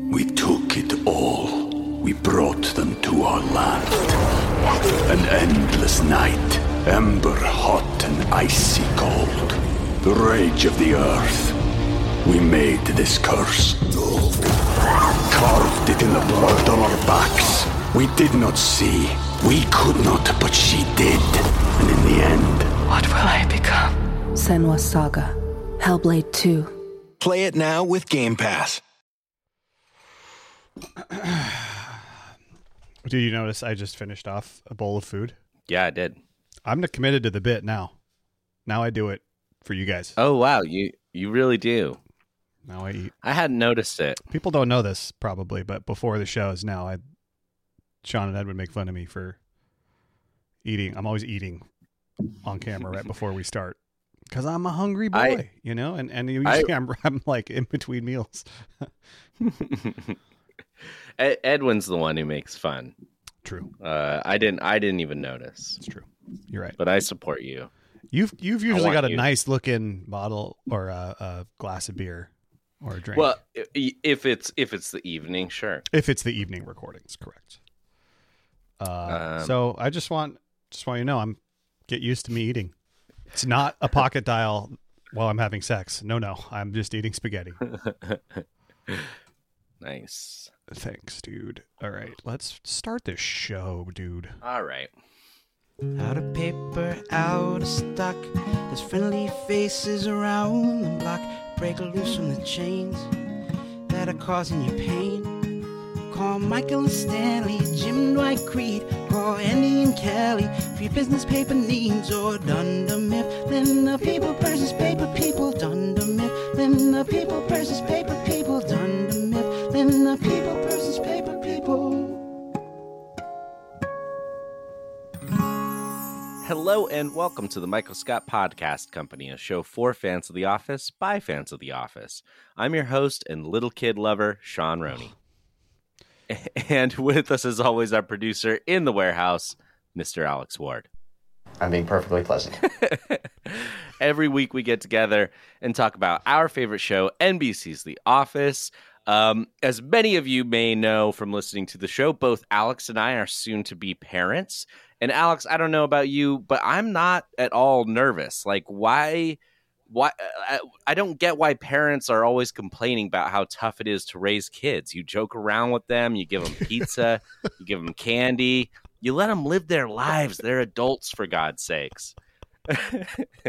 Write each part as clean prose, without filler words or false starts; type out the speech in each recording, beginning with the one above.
We took it all. We brought them to our land. An endless night, ember hot and icy cold. The rage of the earth. We made this curse. Carved it in the blood on our backs. We did not see. We could not, but she did. And in the end... What will I become? Senua's Saga. Hellblade 2. Play it now with Game Pass. Did you notice I just finished off a bowl of food? Yeah, I did. I'm committed to the bit now. Now I do it for you guys. Oh, wow. You really do. Now I eat. I hadn't noticed it. People don't know this probably, but before the shows now, Sean and Ed would make fun of me for eating. I'm always eating on camera right before we start because I'm a hungry boy, and usually I'm like in between meals. Edwin's the one who makes fun. True. I didn't even notice. It's true. You're right. But I support you. You've usually got a nice looking bottle or a glass of beer or a drink. Well, if it's the evening, sure. If it's the evening recordings, correct. So I just want you to know get used to me eating. It's not a pocket dial while I'm having sex. No, I'm just eating spaghetti. Nice. Thanks, dude. All right, let's start this show, dude. All right. Out of paper, out of stock. There's friendly faces around the block. Break loose from the chains that are causing you pain. Call Michael and Stanley, Jim, Dwight, Creed. Call Andy and Kelly for your business paper needs. Or Dunder Mifflin, the people versus paper people. Dunder Mifflin, the people versus paper people. Dunder Mifflin, the people versus paper people. Hello and welcome to the Michael Scott Podcast Company, a show for fans of The Office by fans of The Office. I'm your host and little kid lover, Sean Roney. And with us, as always, our producer in the warehouse, Mr. Alex Ward. I'm being perfectly pleasant. Every week we get together and talk about our favorite show, NBC's The Office. As many of you may know from listening to the show, both Alex and I are soon to be parents. And Alex, I don't know about you, but I'm not at all nervous. Like, why I don't get why parents are always complaining about how tough it is to raise kids. You joke around with them, you give them pizza, you give them candy, you let them live their lives. They're adults, for God's sakes. I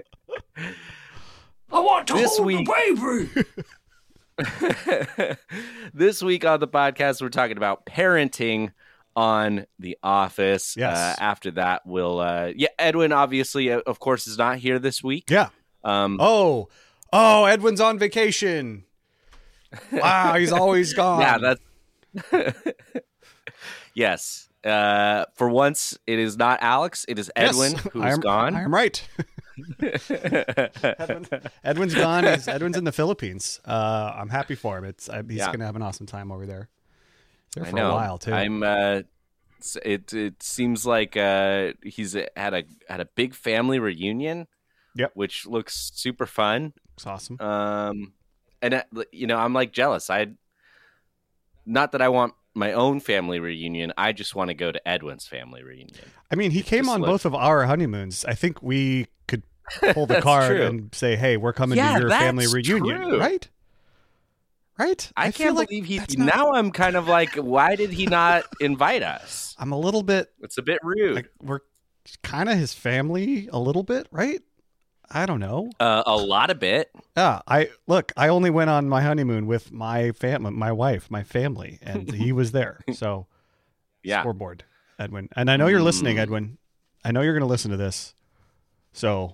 want to hold the baby! This week on the podcast, we're talking about parenting on The Office. Yes. After that, we'll Edwin obviously, of course, is not here this week. Yeah. Edwin's on vacation. Wow, he's always gone. Yeah, that's yes. For once, it is not Alex. It is Edwin who's gone. I am right. Edwin's gone. Edwin's in the Philippines. I'm happy for him. He's going to have an awesome time over there. He's there for a while too. It seems like he's had a big family reunion. Yep. Which looks super fun. It's awesome. And I'm like jealous. Not that I want my own family reunion. I just want to go to Edwin's family reunion. I mean, he came on both of our honeymoons. I think we could pull the card and say, "Hey, we're coming to your family reunion." True. Right? I can't believe now I'm kind of like, why did he not invite us? I'm a little bit. It's a bit rude. Like, we're kind of his family a little bit, right? I don't know. A lot of bit. Yeah. I only went on my honeymoon with my family, my wife, my family, and he was there. So yeah. Scoreboard, Edwin. And I know you're listening, Edwin. I know you're going to listen to this. So,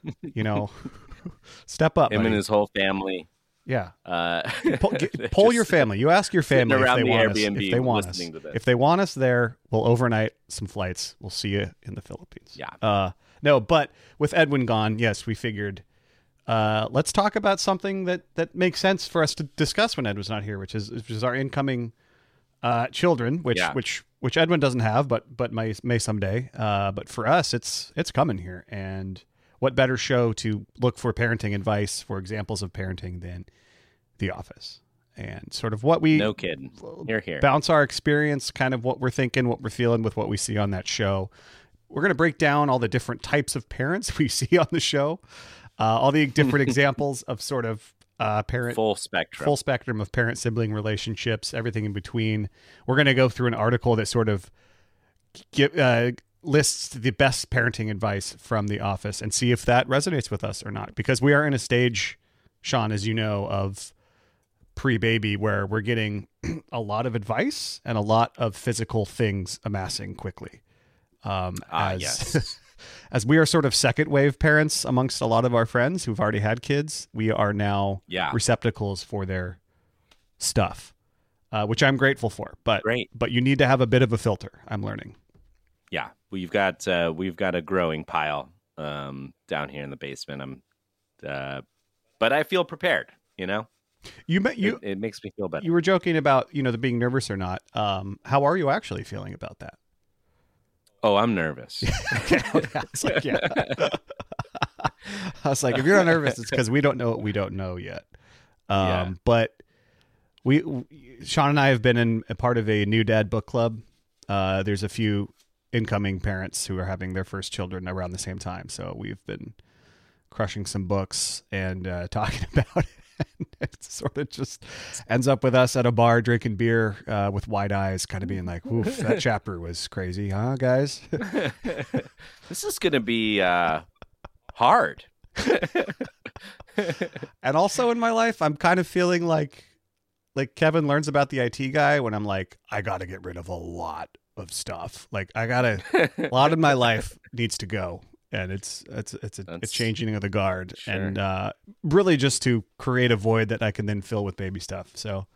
step up. Him buddy. and his whole family. Yeah. Poll your family. You ask your family if they want us. If they want us there, we'll overnight some flights. We'll see you in the Philippines. Yeah. No, but with Edwin gone, yes, we figured let's talk about something that makes sense for us to discuss when Edwin's not here, which is our incoming children, which Edwin doesn't have, but may someday. But for us, it's coming here, and what better show to look for parenting advice, for examples of parenting, than The Office? and sort of what we no kidding. Here. Bounce our experience, kind of what we're thinking, what we're feeling with what we see on that show. We're going to break down all the different types of parents we see on the show, all the different examples of sort of parent full spectrum of parent-sibling relationships, everything in between. We're going to go through an article that sort of lists the best parenting advice from The Office and see if that resonates with us or not. Because we are in a stage, Sean, as you know, of pre-baby where we're getting a lot of advice and a lot of physical things amassing quickly. Yes. As we are sort of second wave parents amongst a lot of our friends who've already had kids, we are now receptacles for their stuff, which I'm grateful for. But you need to have a bit of a filter, I'm learning. Yeah, we've got a growing pile down here in the basement. But I feel prepared. You know, it makes me feel better. You were joking about the being nervous or not. How are you actually feeling about that? Oh, I'm nervous. I was like, if you're not nervous, it's because we don't know what we don't know yet. But Sean and I have been a part of a new dad book club. There's a few incoming parents who are having their first children around the same time. So we've been crushing some books and talking about it. It sort of just ends up with us at a bar drinking beer with wide eyes, kind of being like, oof, that chapter was crazy, huh, guys? This is going to be hard. And also in my life, I'm kind of feeling like Kevin learns about the IT guy when I'm like, I got to get rid of a lot of stuff. Like a lot of my life needs to go. And it's changing of the guard, sure. And really just to create a void that I can then fill with baby stuff. So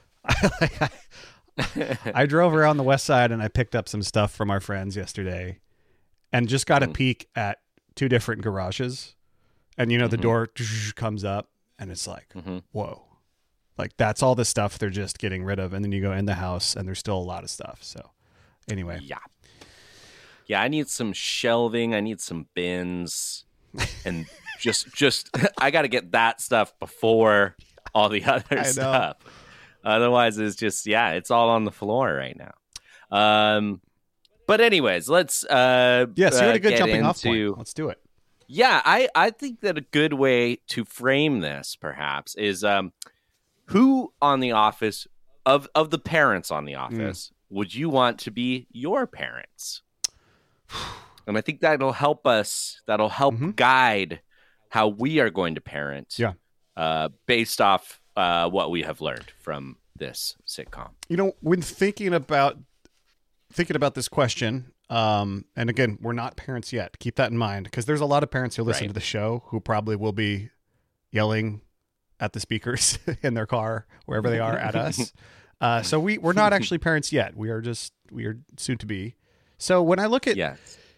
I drove around the west side and I picked up some stuff from our friends yesterday, and just got a peek at two different garages, and the door comes up, and it's like, whoa, like that's all the stuff they're just getting rid of, and then you go in the house and there's still a lot of stuff. So anyway, yeah, I need some shelving. I need some bins, and just I got to get that stuff before all the other stuff. Otherwise, it's just it's all on the floor right now. But anyways, let's you had a good jumping off point. Let's do it. Yeah, I think that a good way to frame this perhaps is who on The Office of the parents on The Office would you want to be your parents? And I think that'll help us. That'll help guide how we are going to parent. Yeah. Based off what we have learned from this sitcom. When thinking about this question, and again, we're not parents yet. Keep that in mind, because there's a lot of parents who listen to the show who probably will be yelling at the speakers in their car, wherever they are, at us. So we're not actually parents yet. We are soon to be. So when I look at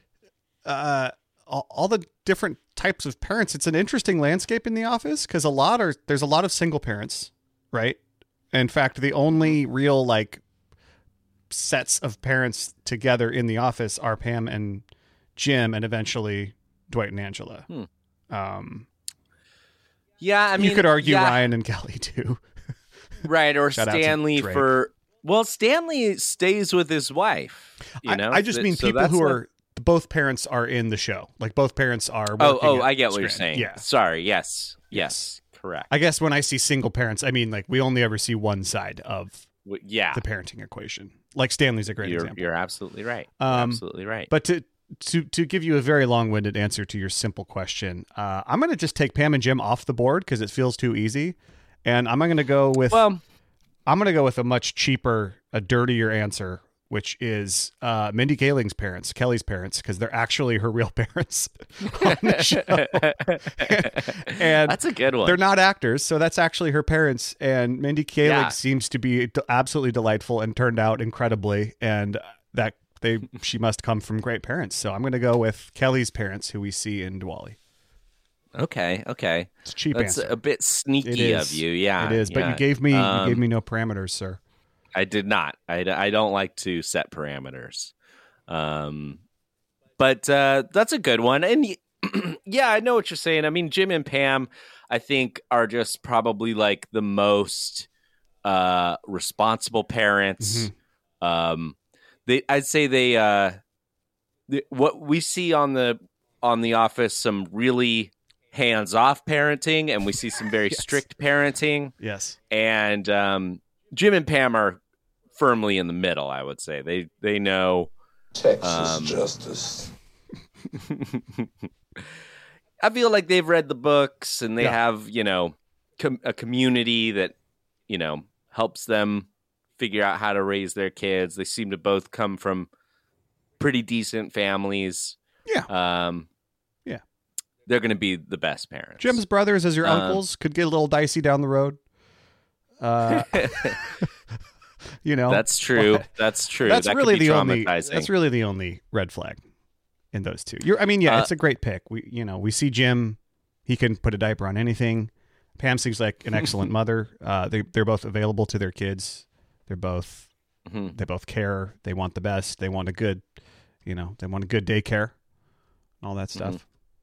all the different types of parents, it's an interesting landscape in The Office, because there's a lot of single parents, right? In fact, the only real sets of parents together in The Office are Pam and Jim, and eventually Dwight and Angela. Yeah, I mean, you could argue Ryan and Kelly too, right? Or Stanley for. Well, Stanley stays with his wife. I just mean people who are both parents are in the show. Like both parents are. I get what you're saying. Yeah. Sorry. Yes. Correct. I guess when I see single parents, I mean we only ever see one side of the parenting equation. Like Stanley's a great example. You're absolutely right. Absolutely right. But to give you a very long-winded answer to your simple question, I'm going to just take Pam and Jim off the board because it feels too easy, and I'm going to go with. I'm going to go with a much cheaper, a dirtier answer, which is Mindy Kaling's parents, Kelly's parents, because they're actually her real parents on the show. And that's a good one. They're not actors, so that's actually her parents. And Mindy Kaling seems to be absolutely delightful and turned out incredibly, and that she must come from great parents. So I'm going to go with Kelly's parents, who we see in Diwali. Okay. It's a cheap answer. That's a bit sneaky of you. Yeah, it is. But you gave me no parameters, sir. I did not. I don't like to set parameters. But that's a good one. And yeah, I know what you're saying. I mean, Jim and Pam, I think, are just probably like the most responsible parents. I'd say what we see on the Office, some really hands-off parenting, and we see some very strict parenting. Yes. And Jim and Pam are firmly in the middle, I would say. They know Texas justice. I feel like they've read the books and they have, a community that, helps them figure out how to raise their kids. They seem to both come from pretty decent families. Yeah. They're going to be the best parents. Jim's brothers as your uncles could get a little dicey down the road. That's true. That's true. That's that really could be the only. traumatizing. That's really the only red flag in those two. It's a great pick. We see Jim. He can put a diaper on anything. Pam seems like an excellent mother. They're both available to their kids. They're both. They both care. They want the best. They want a good. They want a good daycare. All that stuff.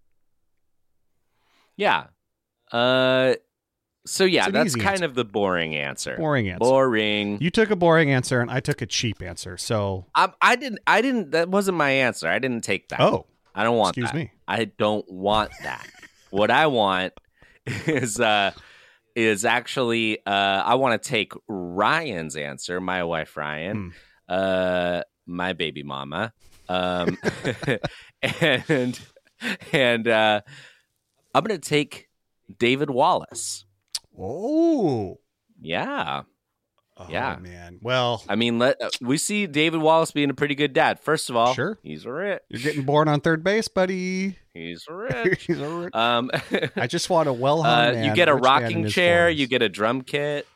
Yeah. So yeah, that's kind of the boring answer. Boring. You took a boring answer, and I took a cheap answer. So I didn't. That wasn't my answer. I didn't take that. Oh, I don't want. Excuse that. me. I don't want that. What I want is actually I want to take Ryan's answer. My wife Ryan, my baby mama, and I'm going to take David Wallace. Oh. Yeah. Oh, yeah. Man. Well, I mean, we see David Wallace being a pretty good dad. First of all, sure. He's rich. You're getting born on third base, buddy. He's rich. He's rich. I just want a well-hung man. You get a rocking chair. You get a drum kit.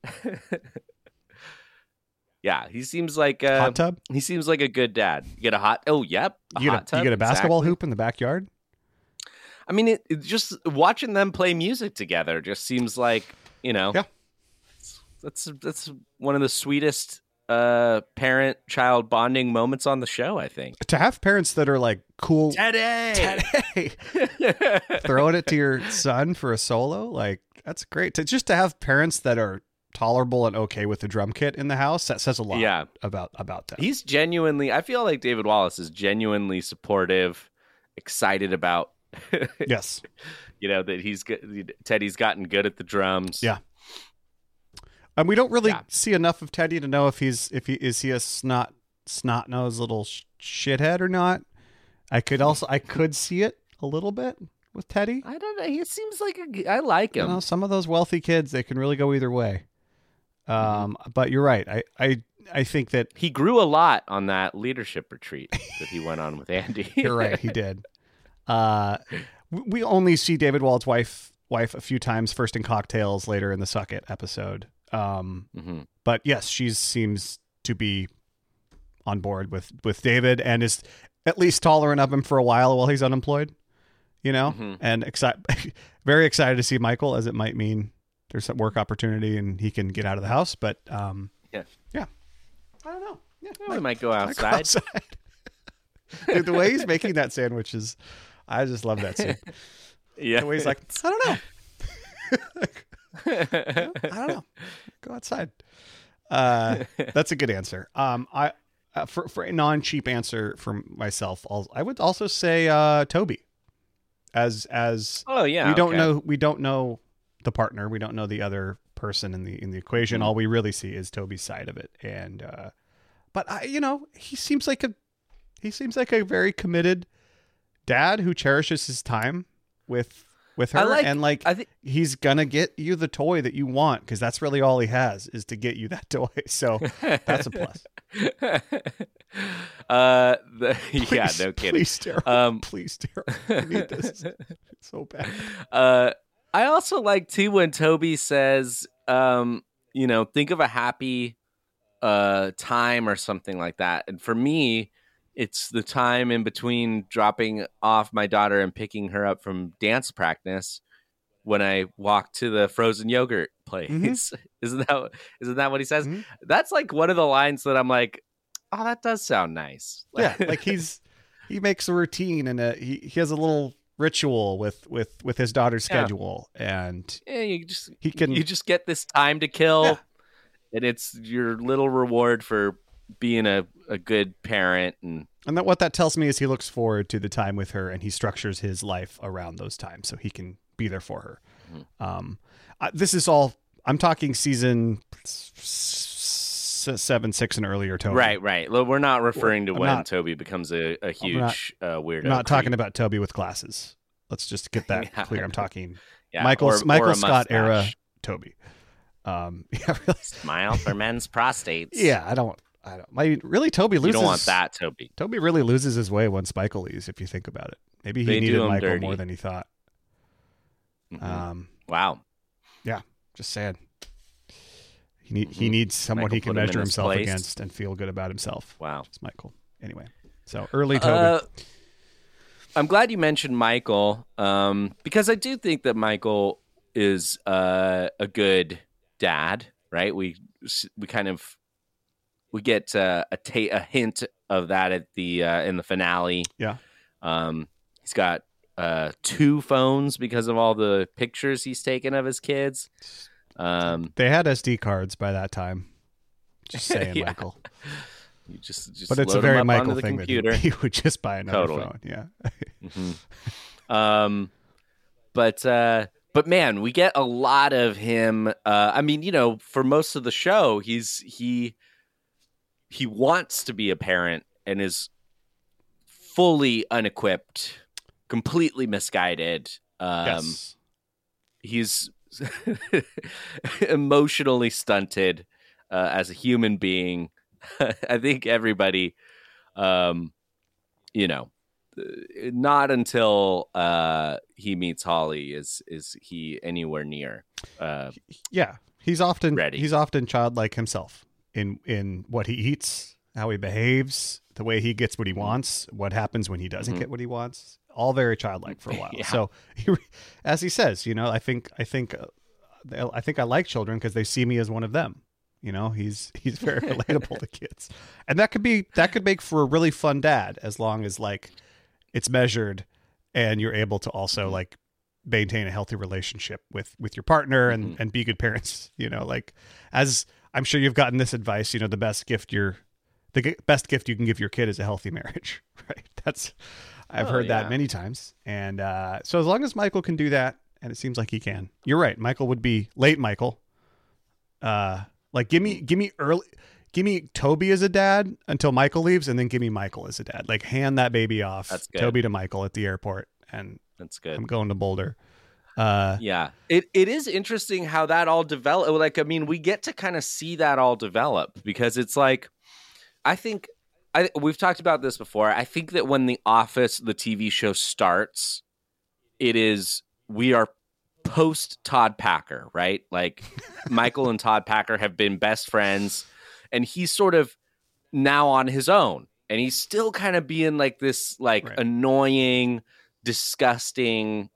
Yeah, he seems like a hot tub. He seems like a good dad. You get a hot. Oh, yep. Hot tub. You get a basketball hoop in the backyard. I mean, it just watching them play music together just seems like, Yeah. That's one of the sweetest parent-child bonding moments on the show, I think. To have parents that are like cool, Teddy, throwing it to your son for a solo, like that's great. To have parents that are tolerable and okay with the drum kit in the house, that says a lot about them. He's genuinely, I feel like David Wallace is genuinely supportive, excited about yes, that Teddy's gotten good at the drums. Yeah. And we don't really see enough of Teddy to know if he is a snot-nosed little shithead or not. I could see it a little bit with Teddy. I don't know. He seems like I like him. Some of those wealthy kids, they can really go either way. But you're right. I think that he grew a lot on that leadership retreat that he went on with Andy. You're right. He did. We only see David Wald's wife a few times, first in Cocktails, later in the Suck It episode. But yes, she seems to be on board with David and is at least tolerant of him for a while he's unemployed, and very excited to see Michael, as it might mean there's some work opportunity and he can get out of the house. But yeah, I don't know. Yeah, we might go outside. Dude, the way he's making that sandwich I just love that scene. Yeah, the way he's like, I don't know. I don't know. Go outside. That's a good answer. For a non-cheap answer for myself, I would also say Toby. As we don't know the partner, we don't know the other person in the equation. All we really see is Toby's side of it, and but he seems like a very committed dad who cherishes his time with her, he's gonna get you the toy that you want, because that's really all he has is to get you that toy. So that's a plus. No kidding. Please, Daryl. Please, Daryl. I need this. It's so bad. I also like too when Toby says, think of a happy time or something like that. And for me, it's the time in between dropping off my daughter and picking her up from dance practice when I walk to the frozen yogurt place. Isn't that what he says? Mm-hmm. That's like one of the lines that I'm like, oh, that does sound nice. Yeah, like he makes a routine and he has a little ritual with his daughter's schedule, and you just get this time to kill. And it's your little reward for being a good parent. And that what that tells me is he looks forward to the time with her, and he structures his life around those times so he can be there for her. This is all, I'm talking season 7, 6 and earlier, Toby. Right. We're not referring to when Toby becomes a huge weirdo. I'm not talking about Toby with glasses. Let's just get that clear. I'm talking Michael Scott era Toby. Really. Smile for men's prostates. Yeah, I don't. Really, Toby loses. You don't want that, Toby. Toby really loses his way once Michael leaves, if you think about it. Maybe he needed Michael dirty. More than he thought. Wow. Yeah, just sad. He needs someone Michael he can measure himself against and feel good about himself. Wow. Just Michael. Anyway, so early Toby. I'm glad you mentioned Michael, because I do think that Michael is a good dad, right? We get a hint of that at the in the finale. Yeah. He's got 2 phones because of all the pictures he's taken of his kids. They had SD cards by that time. Just saying, Michael. You just but it's a very Michael thing computer. That he would just buy another phone. Yeah. But man, we get a lot of him. I mean, for most of the show, he wants to be a parent and is fully unequipped, completely misguided. Yes. He's emotionally stunted as a human being. I think everybody, not until he meets Holly is he anywhere near. He's often ready. He's often childlike himself in what he eats, how he behaves, the way he gets what he wants, what happens when he doesn't get what he wants. All very childlike for a while. Yeah. So, as he says, I think I like children because they see me as one of them. He's very relatable to kids, and that could make for a really fun dad as long as it's measured and you're able to also maintain a healthy relationship with your partner and be good parents. As I'm sure you've gotten this advice, the best gift you can give your kid is a healthy marriage, right? I've heard that many times, and so as long as Michael can do that, and it seems like he can, you're right. Michael would be late. Michael. Give me Toby as a dad until Michael leaves, and then give me Michael as a dad. Hand that baby off. That's good. Toby to Michael at the airport, and that's good. I'm going to Boulder. It is interesting how that all developed. We get to kind of see that all develop because it's we've talked about this before. I think that when The Office, the TV show, starts, we are post Todd Packer, right? Michael and Todd Packer have been best friends, and he's sort of now on his own, and he's still kind of being this right. Annoying, disgusting,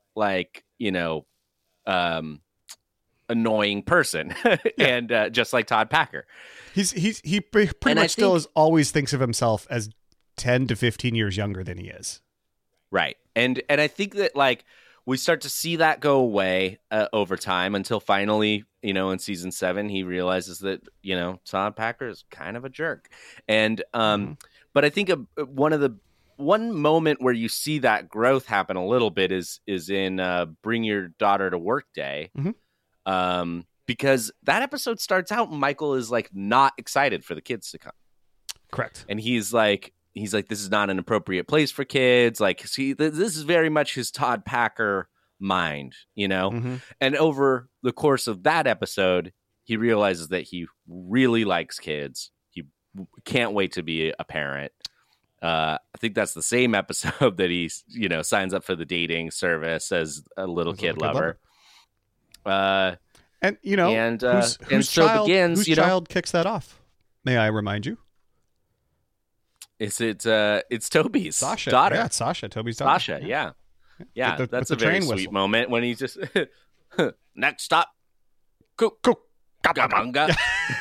annoying person. And just like Todd Packer, he pretty much still always thinks of himself as 10 to 15 years younger than he is. Right. And I think that we start to see that go away over time until finally, in season 7, he realizes that, Todd Packer is kind of a jerk. And, but I think one moment where you see that growth happen a little bit is in Bring Your Daughter to Work Day. Because that episode starts out and Michael is not excited for the kids to come. Correct. And he's like, this is not an appropriate place for kids. This is very much his Todd Packer mind, And over the course of that episode, he realizes that he really likes kids. He can't wait to be a parent. I think that's the same episode that he, signs up for the dating service as a little kid lover. And whose child kicks that off? May I remind you? It's Toby's Sasha. daughter. Yeah, it's Sasha. Toby's daughter. Sasha. Yeah. That's a very sweet moment when he's just next stop. Kabanga.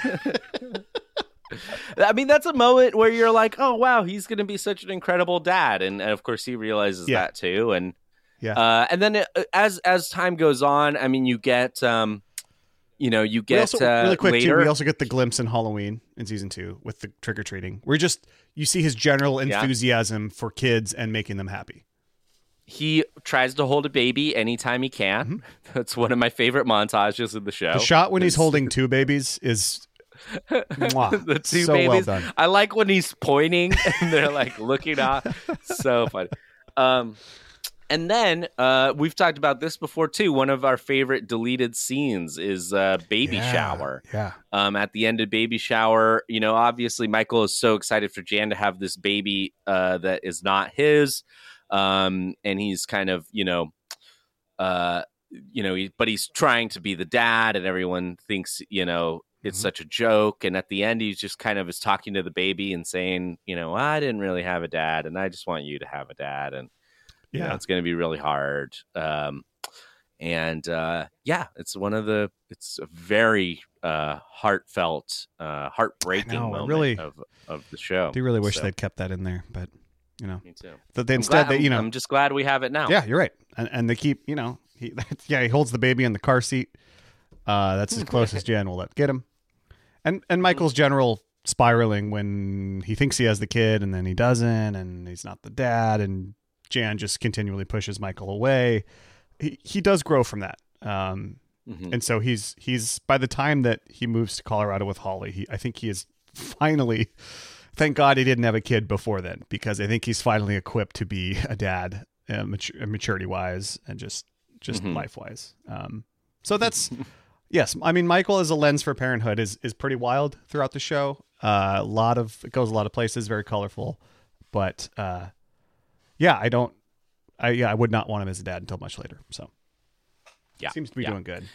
I mean, that's a moment where you're like, oh wow, he's going to be such an incredible dad, and of course he realizes that too, and and then as time goes on, I mean, you get you know, you get really quick later. too, we also get the glimpse in Halloween in season 2 with the trick or treating. You see his general enthusiasm for kids and making them happy. He tries to hold a baby anytime he can. Mm-hmm. That's one of my favorite montages of the show. The shot when he's holding 2 babies is the 2 so babies. Well done. I like when he's pointing and they're like looking off. So funny. And then we've talked about this before too. One of our favorite deleted scenes is baby shower. Yeah. At the end of baby shower, you know, obviously Michael is so excited for Jan to have this baby that is not his. And he's kind of, but he's trying to be the dad, and everyone thinks, it's such a joke. And at the end, he's just kind of is talking to the baby and saying, I didn't really have a dad, and I just want you to have a dad. And, it's going to be really hard. It's a very heartfelt, heartbreaking moment of the show. I do really wish they'd kept that in there, but me too. But I'm just glad we have it now. Yeah, you're right. And they keep, he holds the baby in the car seat. That's as close as Jan will let get him. And Michael's general spiraling when he thinks he has the kid and then he doesn't, and he's not the dad, and Jan just continually pushes Michael away. He does grow from that. And so he's by the time that he moves to Colorado with Holly, I think he is finally, thank God he didn't have a kid before then, because I think he's finally equipped to be a dad, maturity wise and just life wise. So that's, yes. I mean, Michael as a lens for parenthood is pretty wild throughout the show. It goes a lot of places, very colorful, but, I would not want him as a dad until much later. So seems to be doing good.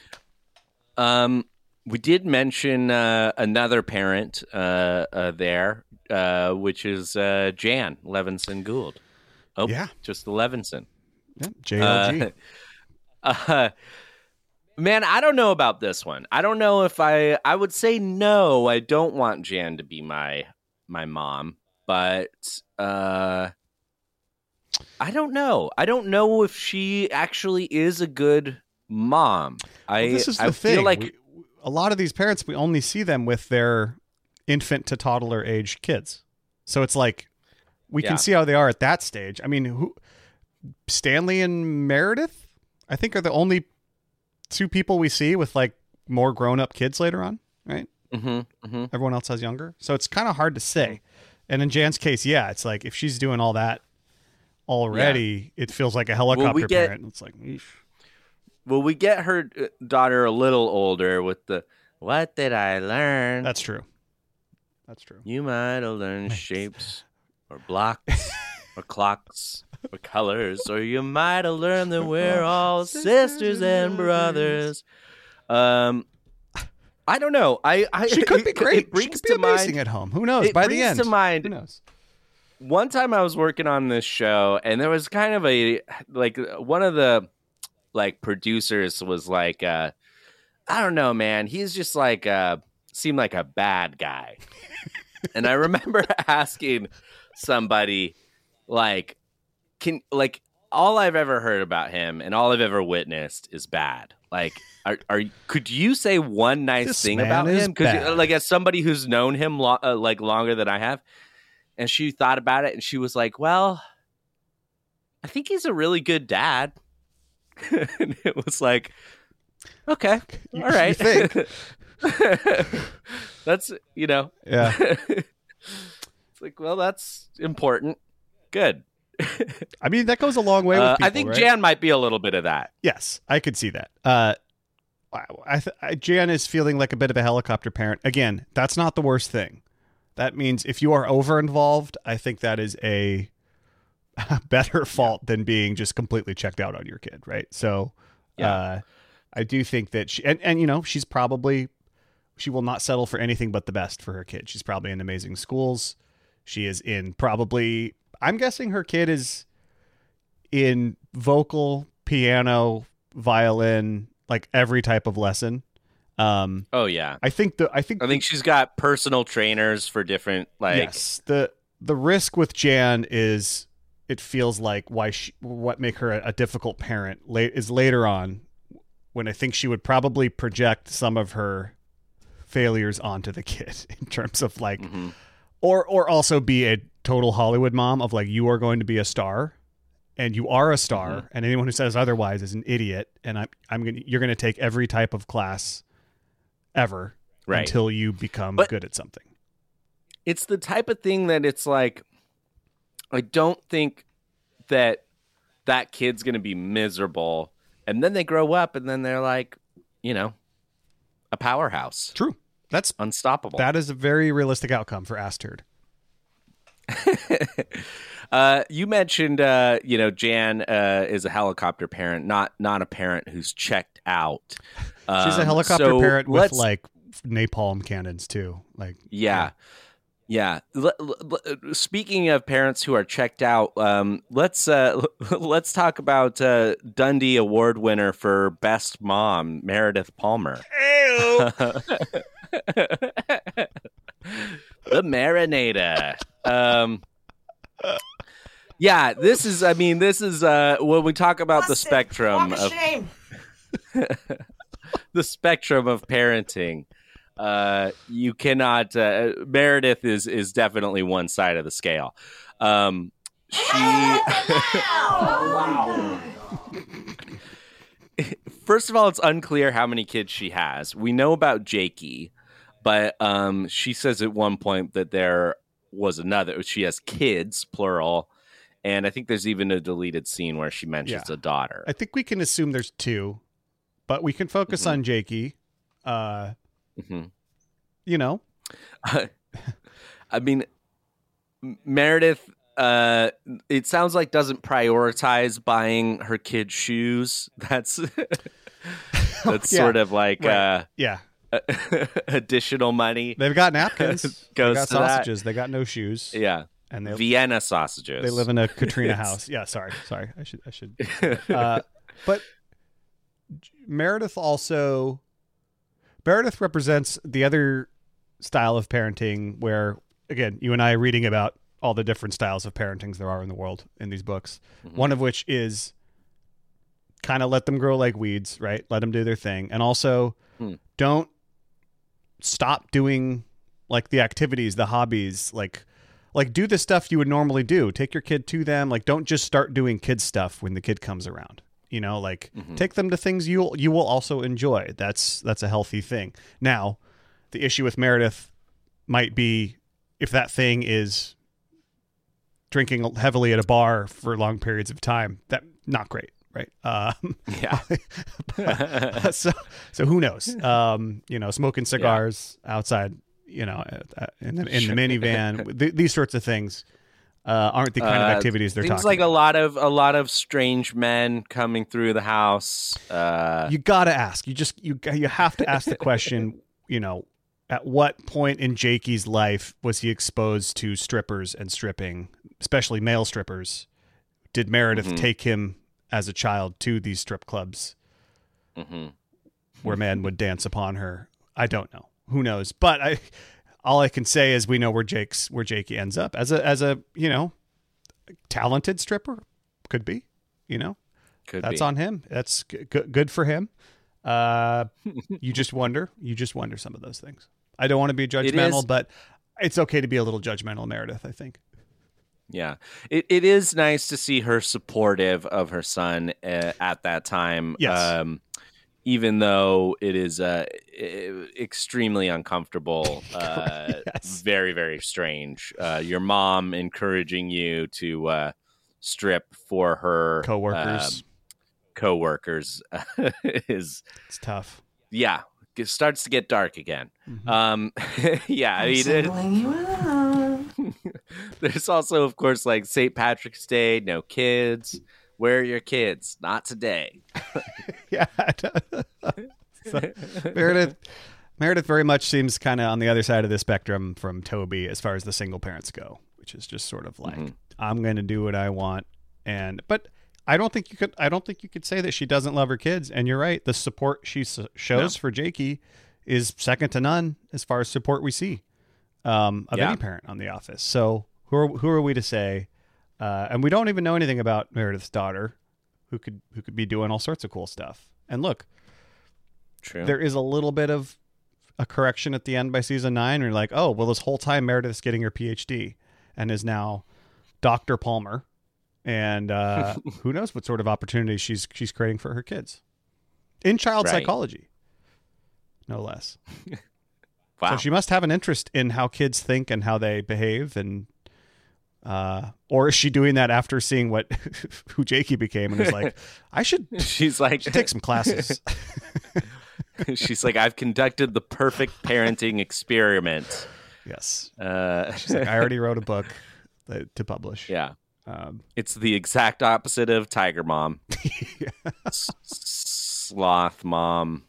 We did mention another parent there, which is Jan Levinson Gould. Oh, yeah, just the Levinson. Yeah, JLG. Man, I don't know about this one. I don't know if I would say no. I don't want Jan to be my mom, but I don't know. I don't know if she actually is a good mom. This is the thing. Feel like a lot of these parents, we only see them with their infant to toddler age kids. So it's like we can see how they are at that stage. I mean, Stanley and Meredith, I think, are the only 2 people we see with like more grown up kids later on, right? Mm-hmm. Everyone else has younger. So it's kind of hard to say. And in Jan's case, it's like if she's doing all that already, it feels like a helicopter parent. It's like, eesh. Well, we get her daughter a little older with the, what did I learn? That's true. You might have learned shapes or blocks or clocks or colors, or you might have learned that we're all sisters and brothers. I don't know. She could be great. It brings she could be to amazing mind, at home. Who knows? By the end, to mind, who knows? One time I was working on this show, and there was kind of one of the producers was like, I don't know, man. He's just like seemed like a bad guy. And I remember asking somebody all I've ever heard about him and all I've ever witnessed is bad. Like, could you say one nice thing about him? Because as somebody who's known him longer than I have. And she thought about it, and she was like, well, I think he's a really good dad. And it was like, okay, all right. You think. That's, Yeah. It's like, well, that's important. Good. I mean, that goes a long way with people, I think right? Jan might be a little bit of that. Yes, I could see that. Jan is feeling like a bit of a helicopter parent. Again, that's not the worst thing. That means if you are over-involved, I think that is a better fault than being just completely checked out on your kid, right? So I do think that she will not settle for anything but the best for her kid. She's probably in amazing schools. She is I'm guessing her kid is in vocal, piano, violin, like every type of lesson. Oh yeah. I think she's got personal trainers for different yes. The risk with Jan is it feels like what make her a difficult parent is later on when I think she would probably project some of her failures onto the kid in terms of like, or also be a total Hollywood mom of like, you are going to be a star, and you are a star, and anyone who says otherwise is an idiot. And you're going to take every type of class ever until you become good at something. It's the type of thing that it's like, I don't think that kid's going to be miserable. And then they grow up and then they're like, a powerhouse. True. That's unstoppable. That is a very realistic outcome for Asterd. You mentioned, Jan is a helicopter parent, not a parent who's checked out. She's a helicopter parent with like napalm cannons too. Like, yeah. Speaking of parents who are checked out, let's talk about Dundie Award winner for Best Mom, Meredith Palmer. The Marinator. This is when we talk about the spectrum of the spectrum of parenting. You cannot. Meredith is definitely one side of the scale. First of all, it's unclear how many kids she has. We know about Jakey, but she says at one point that there was another. She has kids, plural, and I think there's even a deleted scene where she mentions a daughter. I think we can assume there's two, but we can focus on Jakey. Meredith, it sounds like doesn't prioritize buying her kids shoes. That's sort of like additional money. They've got napkins. They got sausages. That. They got no shoes. Yeah. And Vienna sausages. They live in a Katrina house. Yeah, sorry. I should. But Meredith represents the other style of parenting where, again, you and I are reading about all the different styles of parentings there are in the world in these books. One of which is kind of let them grow like weeds, right? Let them do their thing. And also don't stop doing like the activities, the hobbies, like do the stuff you would normally do. Take your kid to them. Like, don't just start doing kid stuff when the kid comes around. Take them to things you will also enjoy. That's a healthy thing. Now, the issue with Meredith might be if that thing is drinking heavily at a bar for long periods of time. That not great, right? So who knows? Smoking cigars outside, in the minivan. These sorts of things aren't the kind of activities they're talking about. Seems like a lot of strange men coming through the house. You got to ask. You have to ask the question, at what point in Jakey's life was he exposed to strippers and stripping, especially male strippers? Did Meredith take him as a child to these strip clubs where men would dance upon her? I don't know. Who knows? But all I can say is we know where Jakey ends up as a talented stripper. Could be, that's on him. That's good for him. You just wonder some of those things. I don't want to be judgmental, but it's okay to be a little judgmental, Meredith, I think. Yeah. It is nice to see her supportive of her son at that time. Yes. Even though it is extremely uncomfortable, yes. Very, very strange. Your mom encouraging you to strip for her coworkers is it's tough. Yeah, it starts to get dark again. There's also, of course, like St. Patrick's Day, no kids. Where are your kids? Not today. Yeah. So, Meredith very much seems kind of on the other side of the spectrum from Toby as far as the single parents go, which is just sort of like, I'm going to do what I want. But I don't think you could say that she doesn't love her kids. And you're right. The support she shows for Jakey is second to none as far as support we see of any parent on The Office. So who are we to say? And we don't even know anything about Meredith's daughter, who could be doing all sorts of cool stuff. And look, True. There is a little bit of a correction at the end by season 9. You're like, oh, well, this whole time Meredith's getting her PhD and is now Dr. Palmer. And who knows what sort of opportunities she's creating for her kids in child psychology, no less. Wow. So she must have an interest in how kids think and how they behave. And or is she doing that after seeing who Jakey became and is like, she's like, should take some classes. She's like, I've conducted the perfect parenting experiment. Yes. She's like, I already wrote a book to publish. Yeah. It's the exact opposite of Tiger Mom. Sloth Mom.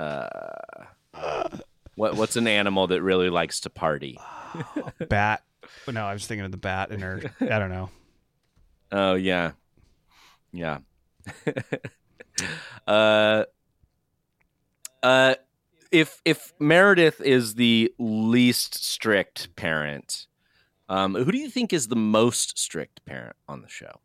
What's an animal that really likes to party? Bat. No, I was thinking of the bat in her. I don't know. Oh yeah. Yeah. If Meredith is the least strict parent, who do you think is the most strict parent on the show?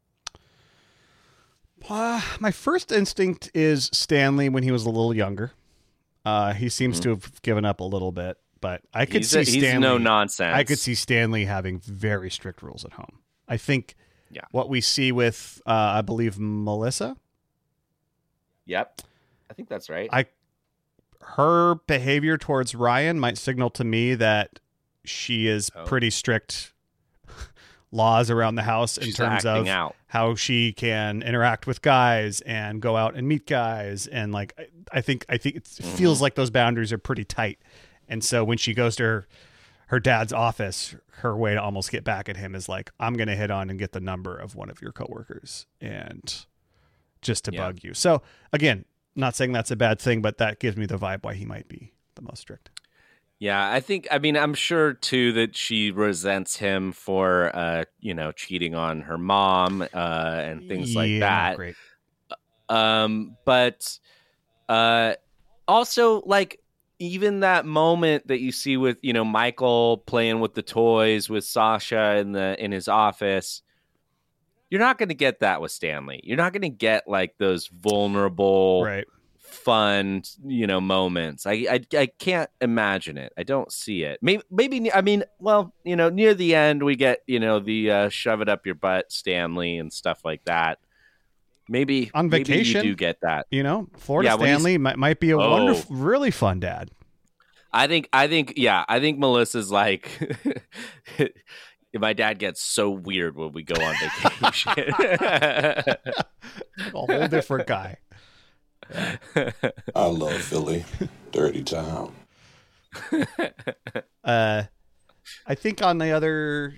My first instinct is Stanley when he was a little younger. He seems to have given up a little bit, but I could see Stanley. He's no nonsense. I could see Stanley having very strict rules at home. I think what we see with, I believe, Melissa. Yep. I think that's right. Her behavior towards Ryan might signal to me that she is pretty strict laws around the house in terms of how she can interact with guys and go out and meet guys. And like, I think it feels like those boundaries are pretty tight. And so when she goes to her dad's office, her way to almost get back at him is like, I'm going to hit on and get the number of one of your coworkers and just to bug you. So again, not saying that's a bad thing, but that gives me the vibe why he might be the most strict. Yeah, I'm sure too that she resents him for, cheating on her mom and things like that. Great. But also, like, even that moment that you see with, Michael playing with the toys with Sasha in his office, you're not going to get that with Stanley. You're not going to get like those vulnerable, fun, moments. I can't imagine it. I don't see it. Maybe near the end we get, the shove it up your butt Stanley and stuff like that. Maybe on vacation maybe you do get that. Florida Stanley might be a wonderful, really fun dad. I think Melissa's like, my dad gets so weird when we go on vacation. A whole different guy. I love Philly. Dirty town. I think on the other,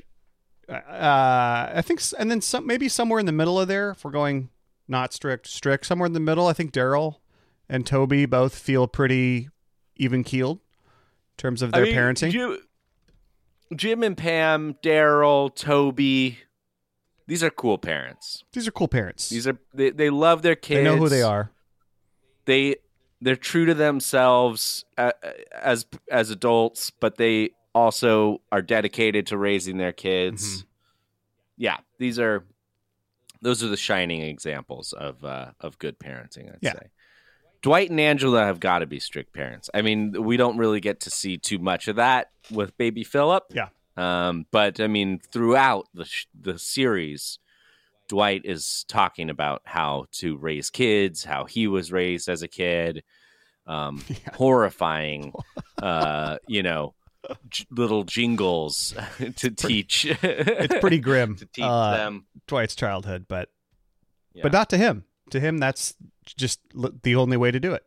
and then maybe somewhere in the middle of there, if we're going not strict, somewhere in the middle, I think Daryl and Toby both feel pretty even keeled in terms of their parenting. Jim and Pam, Daryl, Toby, these are cool parents. They love their kids. They know who they are. They're true to themselves as adults, but they also are dedicated to raising their kids. Mm-hmm. Yeah, those are the shining examples of good parenting, I'd say. Dwight and Angela have got to be strict parents. I mean, we don't really get to see too much of that with baby Philip. Yeah. But I mean, throughout the series, Dwight is talking about how to raise kids, how he was raised as a kid, horrifying, little jingles to teach. It's pretty grim to teach them Dwight's childhood, but not to him. To him, that's just the only way to do it.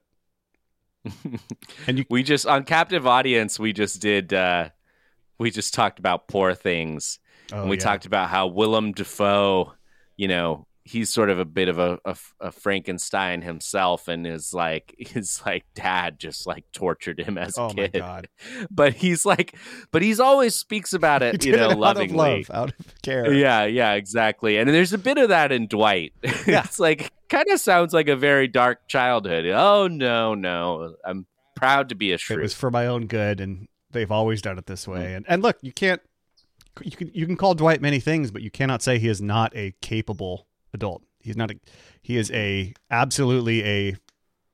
And we just on Captive Audience, we just talked about Poor Things, and we talked about how Willem Dafoe, he's sort of a bit of a Frankenstein himself, and his dad just like tortured him as a kid. My God. But he's always speaks about it, lovingly, out of care. Yeah, exactly. And there's a bit of that in Dwight. Yeah. It's like kind of sounds like a very dark childhood. Oh no, I'm proud to be a shrew. It was for my own good, and they've always done it this way. Mm-hmm. And look, you can call Dwight many things, but you cannot say he is not a capable adult. He is absolutely a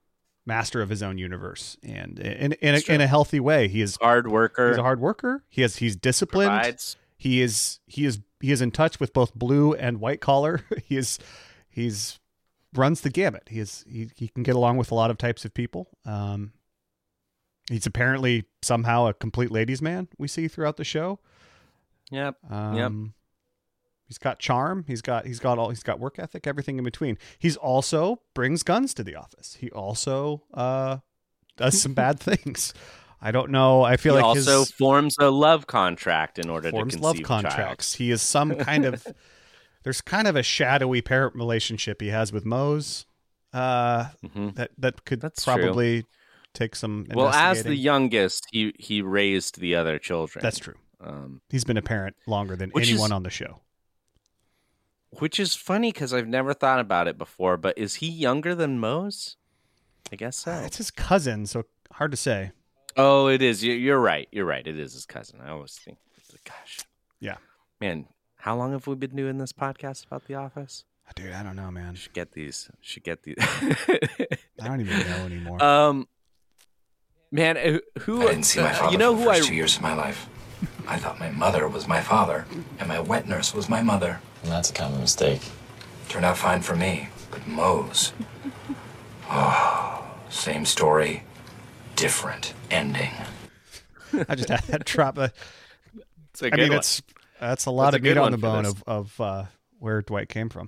master of his own universe, and in a healthy way. He is hard worker. He's a hard worker. He's disciplined. Provides. He is in touch with both blue and white collar. He's runs the gamut. He can get along with a lot of types of people. He's apparently somehow a complete ladies' man. We see throughout the show. Yep. He's got charm. He's got work ethic. Everything in between. He's also brings guns to the office. He also does some bad things. I don't know. I feel like he also forms a love contract in order to conceive love contracts. He is some kind of. There's kind of a shadowy parent relationship he has with Mose. That could That's probably true. Take some. Well, as the youngest, he raised the other children. That's true. He's been a parent longer than anyone on the show. Which is funny because I've never thought about it before. But is he younger than Mose? I guess so. It's his cousin, so hard to say. Oh, it is. You're right. You're right. It is his cousin. I always think, gosh. Yeah. Man, how long have we been doing this podcast about The Office? Dude, I don't know, man. Should get these. I don't even know anymore. Man, who? I didn't see my father for the first 2 years of my life. I thought my mother was my father, and my wet nurse was my mother. And that's a common mistake. Turned out fine for me, but Mose. Oh, same story, different ending. I just had that drop. That's a lot That's of meat on the bone of where Dwight came from.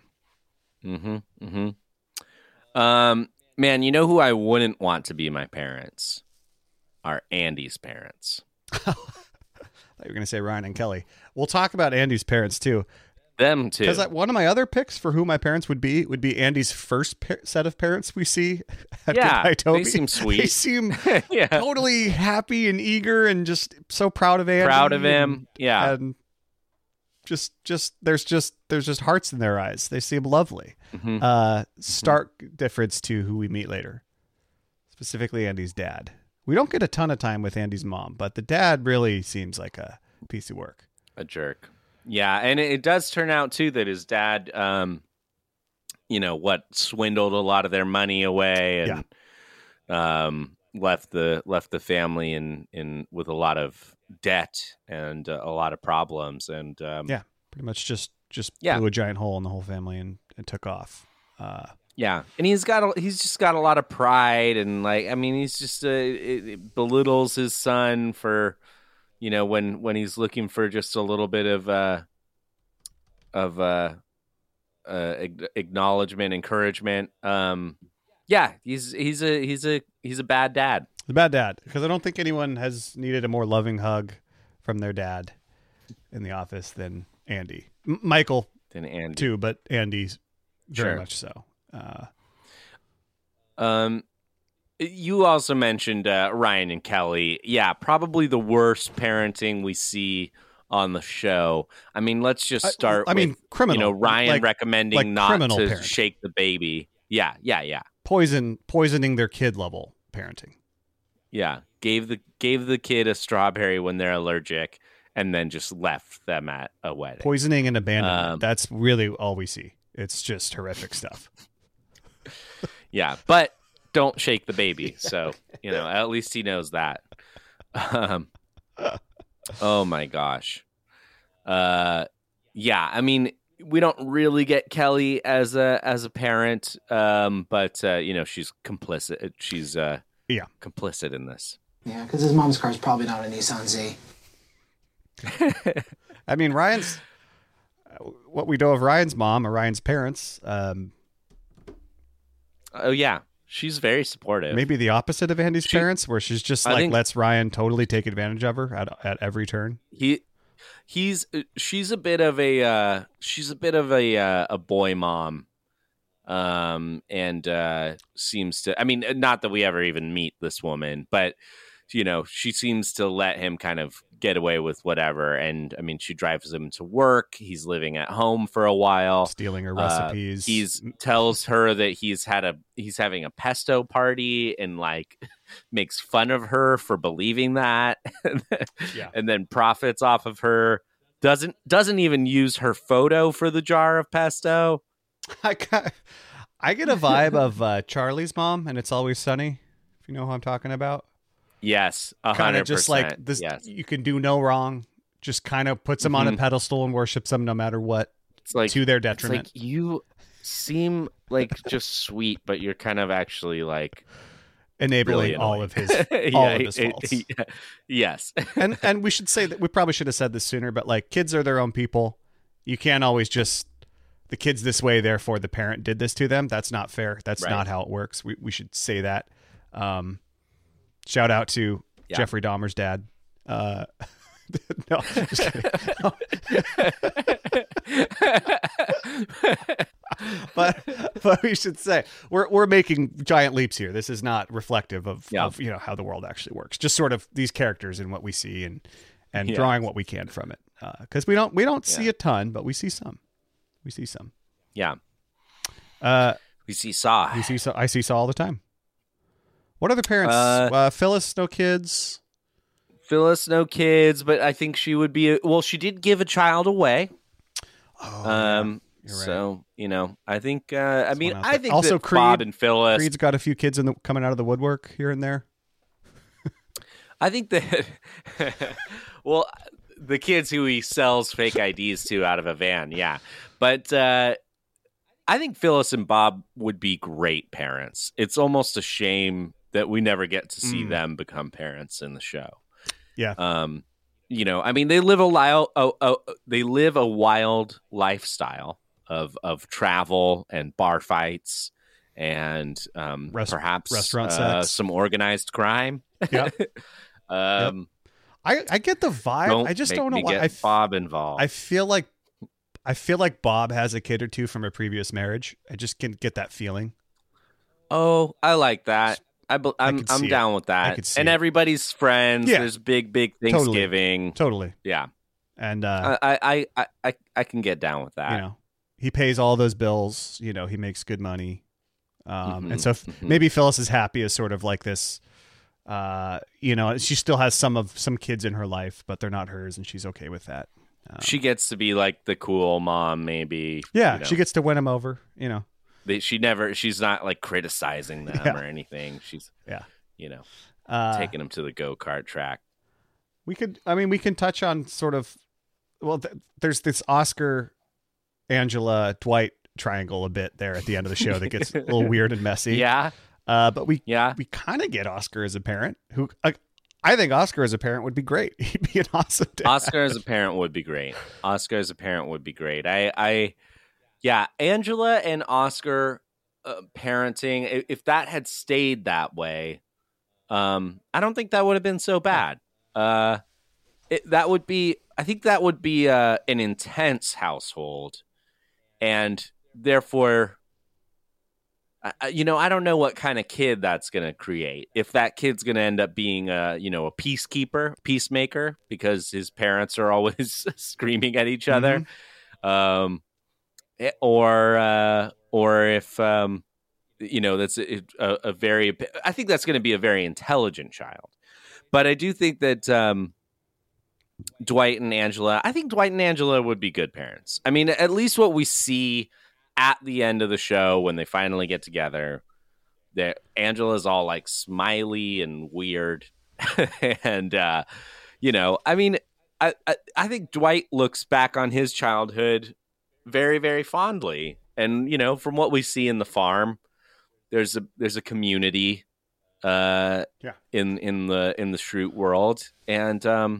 Man, you know who I wouldn't want to be my parents? Are Andy's parents. I thought you were going to say Ryan and Kelly. We'll talk about Andy's parents too. Them too. Because one of my other picks for who my parents would be Andy's first set of parents we see. Yeah, they seem sweet. They seem totally happy and eager and just so proud of Andy. Proud of him. And just there's just hearts in their eyes. They seem lovely. Stark difference to who we meet later, specifically Andy's dad. We don't get a ton of time with Andy's mom, but the dad really seems like a piece of work. A jerk. Yeah, and it does turn out, too, that his dad, swindled a lot of their money away and left the family in with a lot of debt and a lot of problems. And pretty much just blew a giant hole in the whole family and took off. Yeah, and he's just got a lot of pride, and he's just it belittles his son for, when he's looking for just a little bit of acknowledgement, encouragement. He's a bad dad. The bad dad, because I don't think anyone has needed a more loving hug from their dad in the office than Andy. Michael too, but Andy's very much so. You also mentioned Ryan and Kelly. Yeah, probably the worst parenting we see on the show. I mean, let's just start with criminal. Ryan recommending not to parenting. Shake the baby. Yeah. Poisoning their kid level parenting. Yeah, gave the kid a strawberry when they're allergic, and then just left them at a wedding. Poisoning and abandonment. That's really all we see. It's just horrific stuff. Yeah, but don't shake the baby. So, at least he knows that. Oh my gosh. Yeah, I mean, we don't really get Kelly as a parent, but she's complicit. She's complicit in this. Yeah, because his mom's car is probably not a Nissan Z. I mean, what we know of Ryan's mom or Ryan's parents. Oh yeah, she's very supportive. Maybe the opposite of Andy's parents, where she's just lets Ryan totally take advantage of her at every turn. She's a bit of a boy mom, and seems to. I mean, not that we ever even meet this woman, but she seems to let him kind of get away with whatever. And I mean, she drives him to work. He's living at home for a while, stealing her recipes. He tells her that he's having a pesto party and makes fun of her for believing that. And then profits off of her. Doesn't even use her photo for the jar of pesto. I get a vibe of Charlie's mom, and It's Always Sunny. If you know who I'm talking about. Yes, 100%. Kind of just like this. Yes. You can do no wrong. Just kind of puts them on a pedestal and worships them no matter what. It's like to their detriment. It's like you seem like just sweet, but you're kind of actually like enabling really all of his of his faults. Yes. and we should say that we probably should have said this sooner, but like kids are their own people. You can't always just the kid's this way, therefore the parent did this to them. That's not fair. That's not how it works. We should say that. Shout out to Jeffrey Dahmer's dad. No, just kidding. No. but we should say we're making giant leaps here. This is not reflective of how the world actually works. Just sort of these characters and what we see and drawing what we can from it. Because we don't see a ton, but we see some. Yeah. We see Saw. I see Saw all the time. What other parents? Phyllis, no kids. Phyllis, no kids, but I think she would be. She did give a child away. Oh, so right. I think. I think also that Bob and Phyllis. Creed's got a few kids coming out of the woodwork here and there. I think that. The kids who he sells fake IDs to out of a van, yeah, but I think Phyllis and Bob would be great parents. It's almost a shame that we never get to see them become parents in the show. Yeah. They live a wild lifestyle of travel and bar fights and perhaps restaurant sex, some organized crime. Yeah. I get the vibe. I just don't know why. Bob involved. I feel like Bob has a kid or two from a previous marriage. I just can get that feeling. Oh, I like that. I'm down with that. And everybody's friends. Yeah. There's big Thanksgiving. Totally. Yeah. And I can get down with that. He pays all those bills. He makes good money. And so maybe Phyllis is happy as sort of like this. She still has some kids in her life, but they're not hers, and she's okay with that. She gets to be like the cool mom, maybe. Yeah, she gets to win him over. She's not like criticizing them or anything. She's taking them to the go-kart track. We can touch on sort of, there's this Oscar, Angela, Dwight triangle a bit there at the end of the show that gets a little weird and messy. Yeah. But we kind of get Oscar as a parent who I think Oscar as a parent would be great. He'd be an awesome dad. Oscar as a parent would be great. Angela and Oscar parenting, if that had stayed that way, I don't think that would have been so bad. I think that would be an intense household, and therefore, I don't know what kind of kid that's going to create. If that kid's going to end up being a peacemaker, because his parents are always screaming at each other, or if that's a very. I think that's going to be a very intelligent child, but I do think that Dwight and Angela would be good parents. I mean, at least what we see at the end of the show when they finally get together, that Angela's all like smiley and weird, and I think Dwight looks back on his childhood very, very fondly, and from what we see in the farm, there's a community in the Schrute world, and I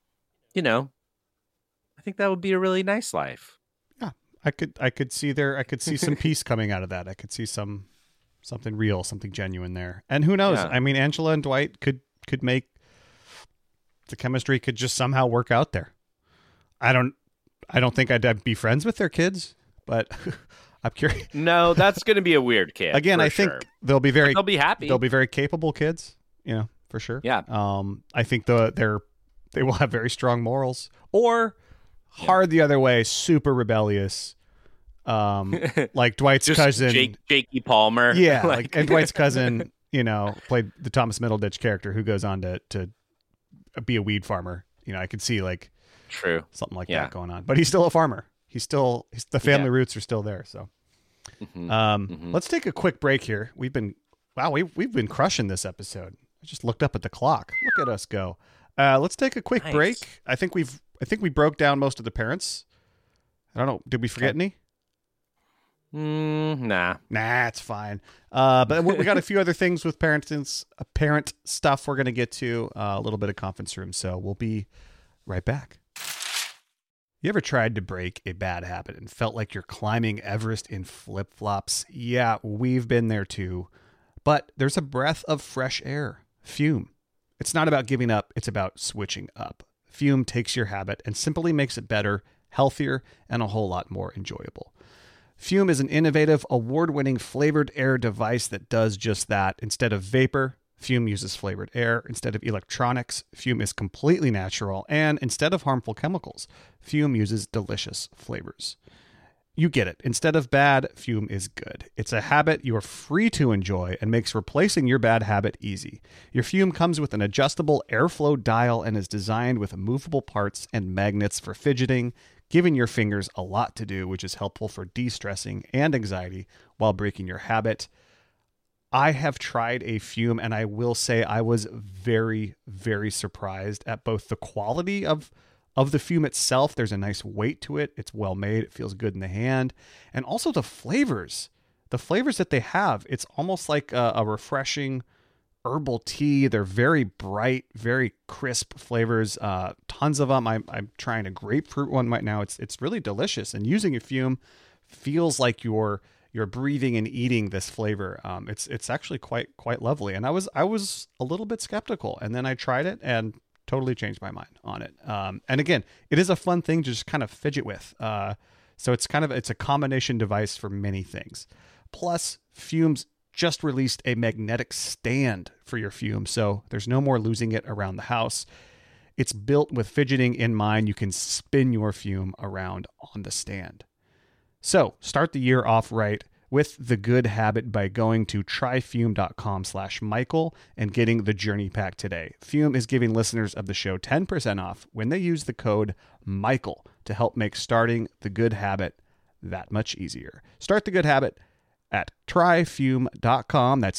think that would be a really nice life. I could see some peace coming out of that. I could see something real, something genuine there. And who knows? Yeah. I mean, Angela and Dwight could make the chemistry could just somehow work out there. I don't think I'd be friends with their kids, but I'm curious. No, that's going to be a weird kid. Again, I think they'll be happy. They'll be very capable kids, for sure. Yeah. I think they will have very strong morals, or hard the other way, super rebellious, like Dwight's cousin Jakey Palmer. Yeah, and Dwight's cousin, played the Thomas Middleditch character who goes on to be a weed farmer. I could see something like that going on, but he's still a farmer. The family roots are still there. So let's take a quick break here. We've been Wow, we've been crushing this episode. I just looked up at the clock. Look at us go. Let's take a quick break. I think we broke down most of the parents. I don't know. Did we forget any? Nah, it's fine. But we got a few other things with parent stuff we're going to get to, a little bit of conference room. So we'll be right back. You ever tried to break a bad habit and felt like you're climbing Everest in flip-flops? Yeah, we've been there too. But there's a breath of fresh air. Fume. It's not about giving up. It's about switching up. Fume takes your habit and simply makes it better, healthier, and a whole lot more enjoyable. Fume is an innovative, award-winning flavored air device that does just that. Instead of vapor, Fume uses flavored air. Instead of electronics, Fume is completely natural. And instead of harmful chemicals, Fume uses delicious flavors. You get it. Instead of bad, Fume is good. It's a habit you're free to enjoy and makes replacing your bad habit easy. Your Fume comes with an adjustable airflow dial and is designed with movable parts and magnets for fidgeting, giving your fingers a lot to do, which is helpful for de-stressing and anxiety while breaking your habit. I have tried a Fume, and I will say I was very, very surprised at both the quality of the Fume itself. There's a nice weight to it. It's well made. It feels good in the hand. And also the flavors. The flavors that they have, it's almost like a refreshing herbal tea. They're very bright, very crisp flavors. Tons of them. I'm trying a grapefruit one right now. It's really delicious. And using a Fume feels like you're breathing and eating this flavor. It's actually quite lovely. And I was a little bit skeptical, and then I tried it and totally changed my mind on it. And again, it is a fun thing to just kind of fidget with. So it's a combination device for many things. Plus, Fume's just released a magnetic stand for your Fume, so there's no more losing it around the house. It's built with fidgeting in mind. You can spin your Fume around on the stand. So start the year off right with the good habit by going to tryfume.com/Michael and getting the Journey Pack today. Fume is giving listeners of the show 10% off when they use the code Michael to help make starting the good habit that much easier. Start the good habit at tryfume.com. That's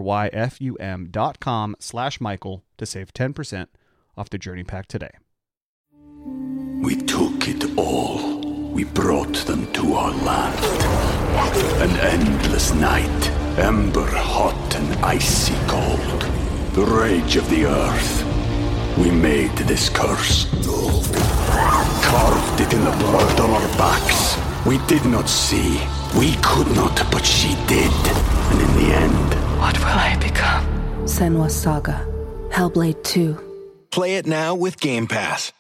tryfum.com/Michael to save 10% off the Journey Pack today. We took it all. We brought them to our land. An endless night, ember hot and icy cold. The rage of the earth. We made this curse. Carved it in the blood on our backs. We did not see. We could not, but she did. And in the end... What will I become? Senua's Saga. Hellblade 2. Play it now with Game Pass.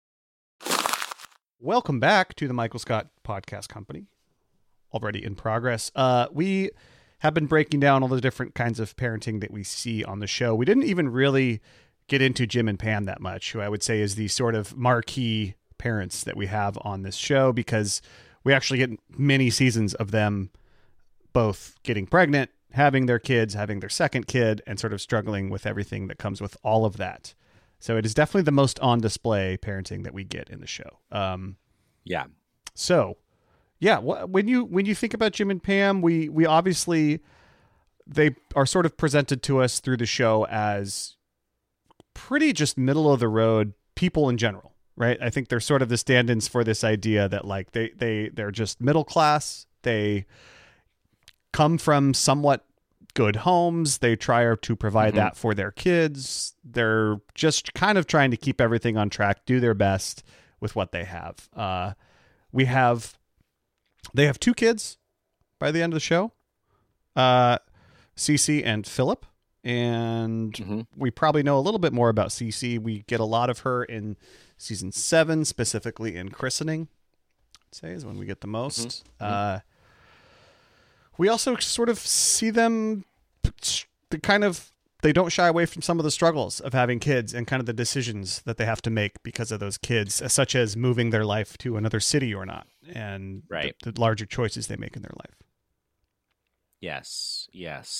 Welcome back to the Michael Scott Podcast Company. Already in progress. We have been breaking down all the different kinds of parenting that we see on the show. We didn't even really get into Jim and Pam that much, who I would say is the sort of marquee parents that we have on this show, because we actually get many seasons of them both getting pregnant, having their kids, having their second kid, and sort of struggling with everything that comes with all of that. So it is definitely the most on display parenting that we get in the show. Yeah. So, yeah, when you think about Jim and Pam, we obviously, they are sort of presented to us through the show as pretty just middle of the road people in general, right? I think they're sort of the stand-ins for this idea that like they're just middle class. They come from somewhat good homes. They try to provide that for their kids. They're just kind of trying to keep everything on track, do their best with what they have. They have two kids by the end of the show, Cece and Philip. And we probably know a little bit more about Cece. We get a lot of her in season 7, specifically in Christening, I'd say is when we get the most. We also sort of see them they don't shy away from some of the struggles of having kids and kind of the decisions that they have to make because of those kids, such as moving their life to another city or not, and the larger choices they make in their life. Yes.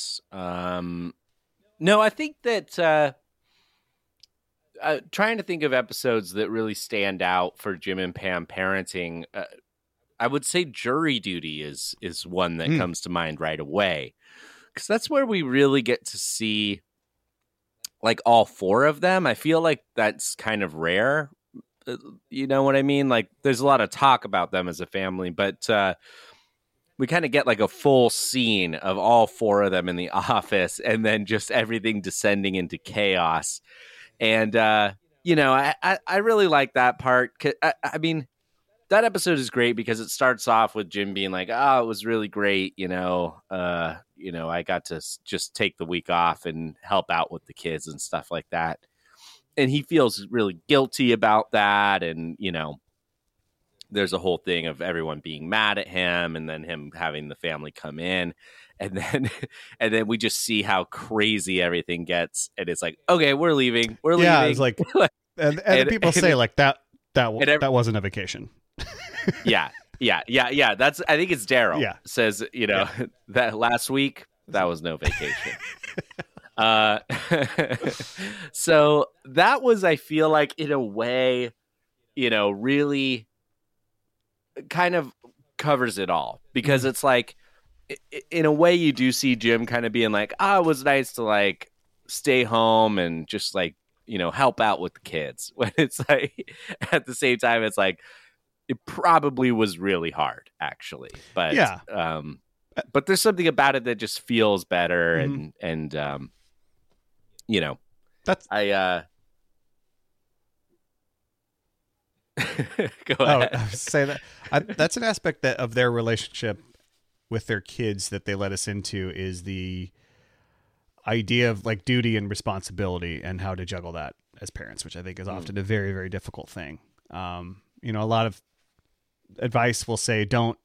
No, I think that trying to think of episodes that really stand out for Jim and Pam parenting, I would say Jury Duty is one that comes to mind right away. because that's where we really get to see like all four of them. I feel like that's kind of rare. You know what I mean? Like there's a lot of talk about them as a family, but we kind of get like a full scene of all four of them in the office and then just everything descending into chaos. And, you know, I really like that part. I mean, that episode is great because it starts off with Jim being like, oh, it was really great. You know, I got to just take the week off and help out with the kids and stuff like that. And he feels really guilty about that. And, you know, there's a whole thing of everyone being mad at him and then him having the family come in. And then we just see how crazy everything gets. And it's like, okay, we're leaving. We're leaving. Yeah, it's like, and people say like that wasn't a vacation. Yeah. That's, I think it's Daryl. Yeah. Says, you know, that last week, that was no vacation. So that was, I feel like in a way, you know, really kind of covers it all, because it's like, in a way you do see Jim kind of being like, it was nice to like stay home and just like, you know, help out with the kids, when it's like at the same time it's like it probably was really hard actually, but but there's something about it that just feels better. And you know, that's go ahead. I was say that that's an aspect of their relationship with their kids that they let us into, is the idea of like duty and responsibility and how to juggle that as parents, which I think is often a very, very difficult thing. You know, a lot of advice will say, don't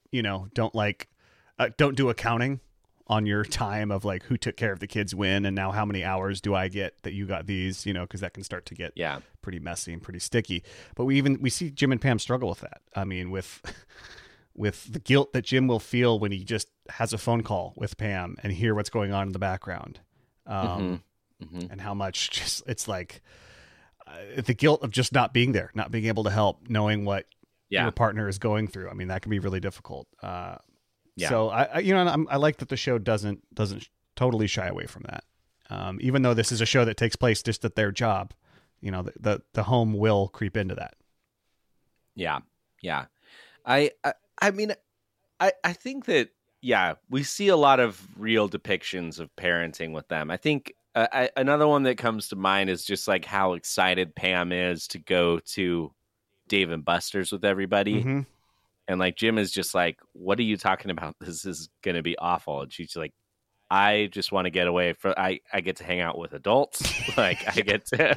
do accounting on your time of like who took care of the kids when, and now how many hours do I get that you got these, you know, because that can start to get pretty messy and pretty sticky. But we see Jim and Pam struggle with that. I mean, with the guilt that Jim will feel when he just has a phone call with Pam and hear what's going on in the background. And how much just, it's like the guilt of just not being there, not being able to help, knowing what your partner is going through. I mean, that can be really difficult. So I like that the show doesn't totally shy away from that. Even though this is a show that takes place just at their job, you know, the home will creep into that. Yeah. I mean, I think that, we see a lot of real depictions of parenting with them. I think another one that comes to mind is just like how excited Pam is to go to Dave and Buster's with everybody. And like Jim is just like, what are you talking about? This is going to be awful. And she's like, I just want to get away from, I get to hang out with adults. Like I get to,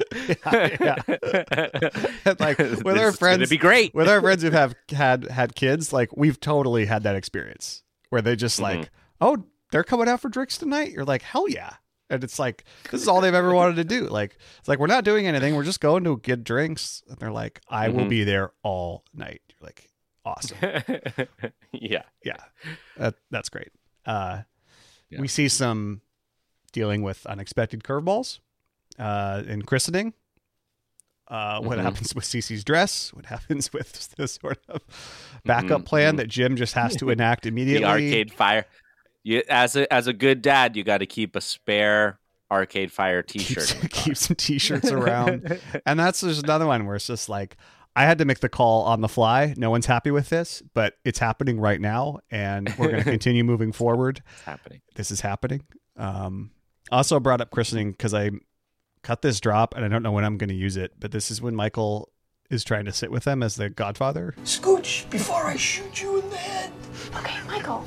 like with our friends, it'd be great with our friends who have had kids. Like we've totally had that experience where they just like, oh, they're coming out for drinks tonight. You're like, hell yeah. And it's like, this is all they've ever wanted to do. Like, it's like, we're not doing anything. We're just going to get drinks. And they're like, I will be there all night. You're like, awesome. Yeah. That's great. We see some dealing with unexpected curveballs in christening. What happens with Cece's dress? What happens with this sort of backup plan that Jim just has to enact immediately? The Arcade Fire. As a good dad, you got to keep a spare Arcade Fire T-shirt. Keep some T-shirts around. And that's just another one where it's just like, I had to make the call on the fly. No one's happy with this, but it's happening right now, and we're going to continue moving forward. It's happening. This is happening. Also brought up christening because I cut this drop, and I don't know when I'm going to use it, but this is when Michael is trying to sit with them as the godfather. Scooch before I shoot you in the head. Okay, Michael.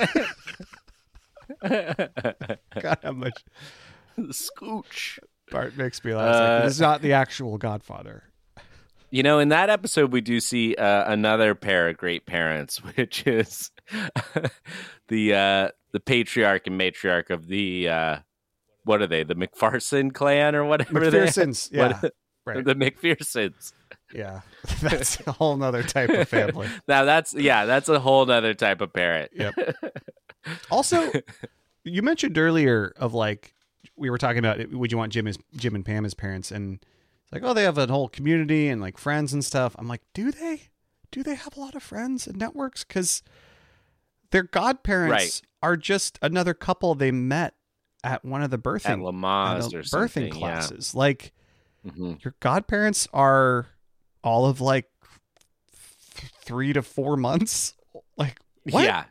God, how much Scooch part makes me laugh. Like, this is not the actual godfather. You know, in that episode, we do see another pair of great parents, which is the patriarch and matriarch of the what are they? The McPherson clan or whatever. McPhersons, yeah, right. The McPhersons. Yeah, that's a whole nother type of family. Now that's a whole nother type of parent. Yep. Also, you mentioned earlier of like we were talking about would you want Jim and Pam as parents, and it's like, oh, they have a whole community and like friends and stuff. I'm like, do they have a lot of friends and networks? Because their godparents are just another couple they met at one of the birthing at Lamaze or birthing classes. Yeah. Like your godparents are all of like 3 to 4 months. Like what? Yeah.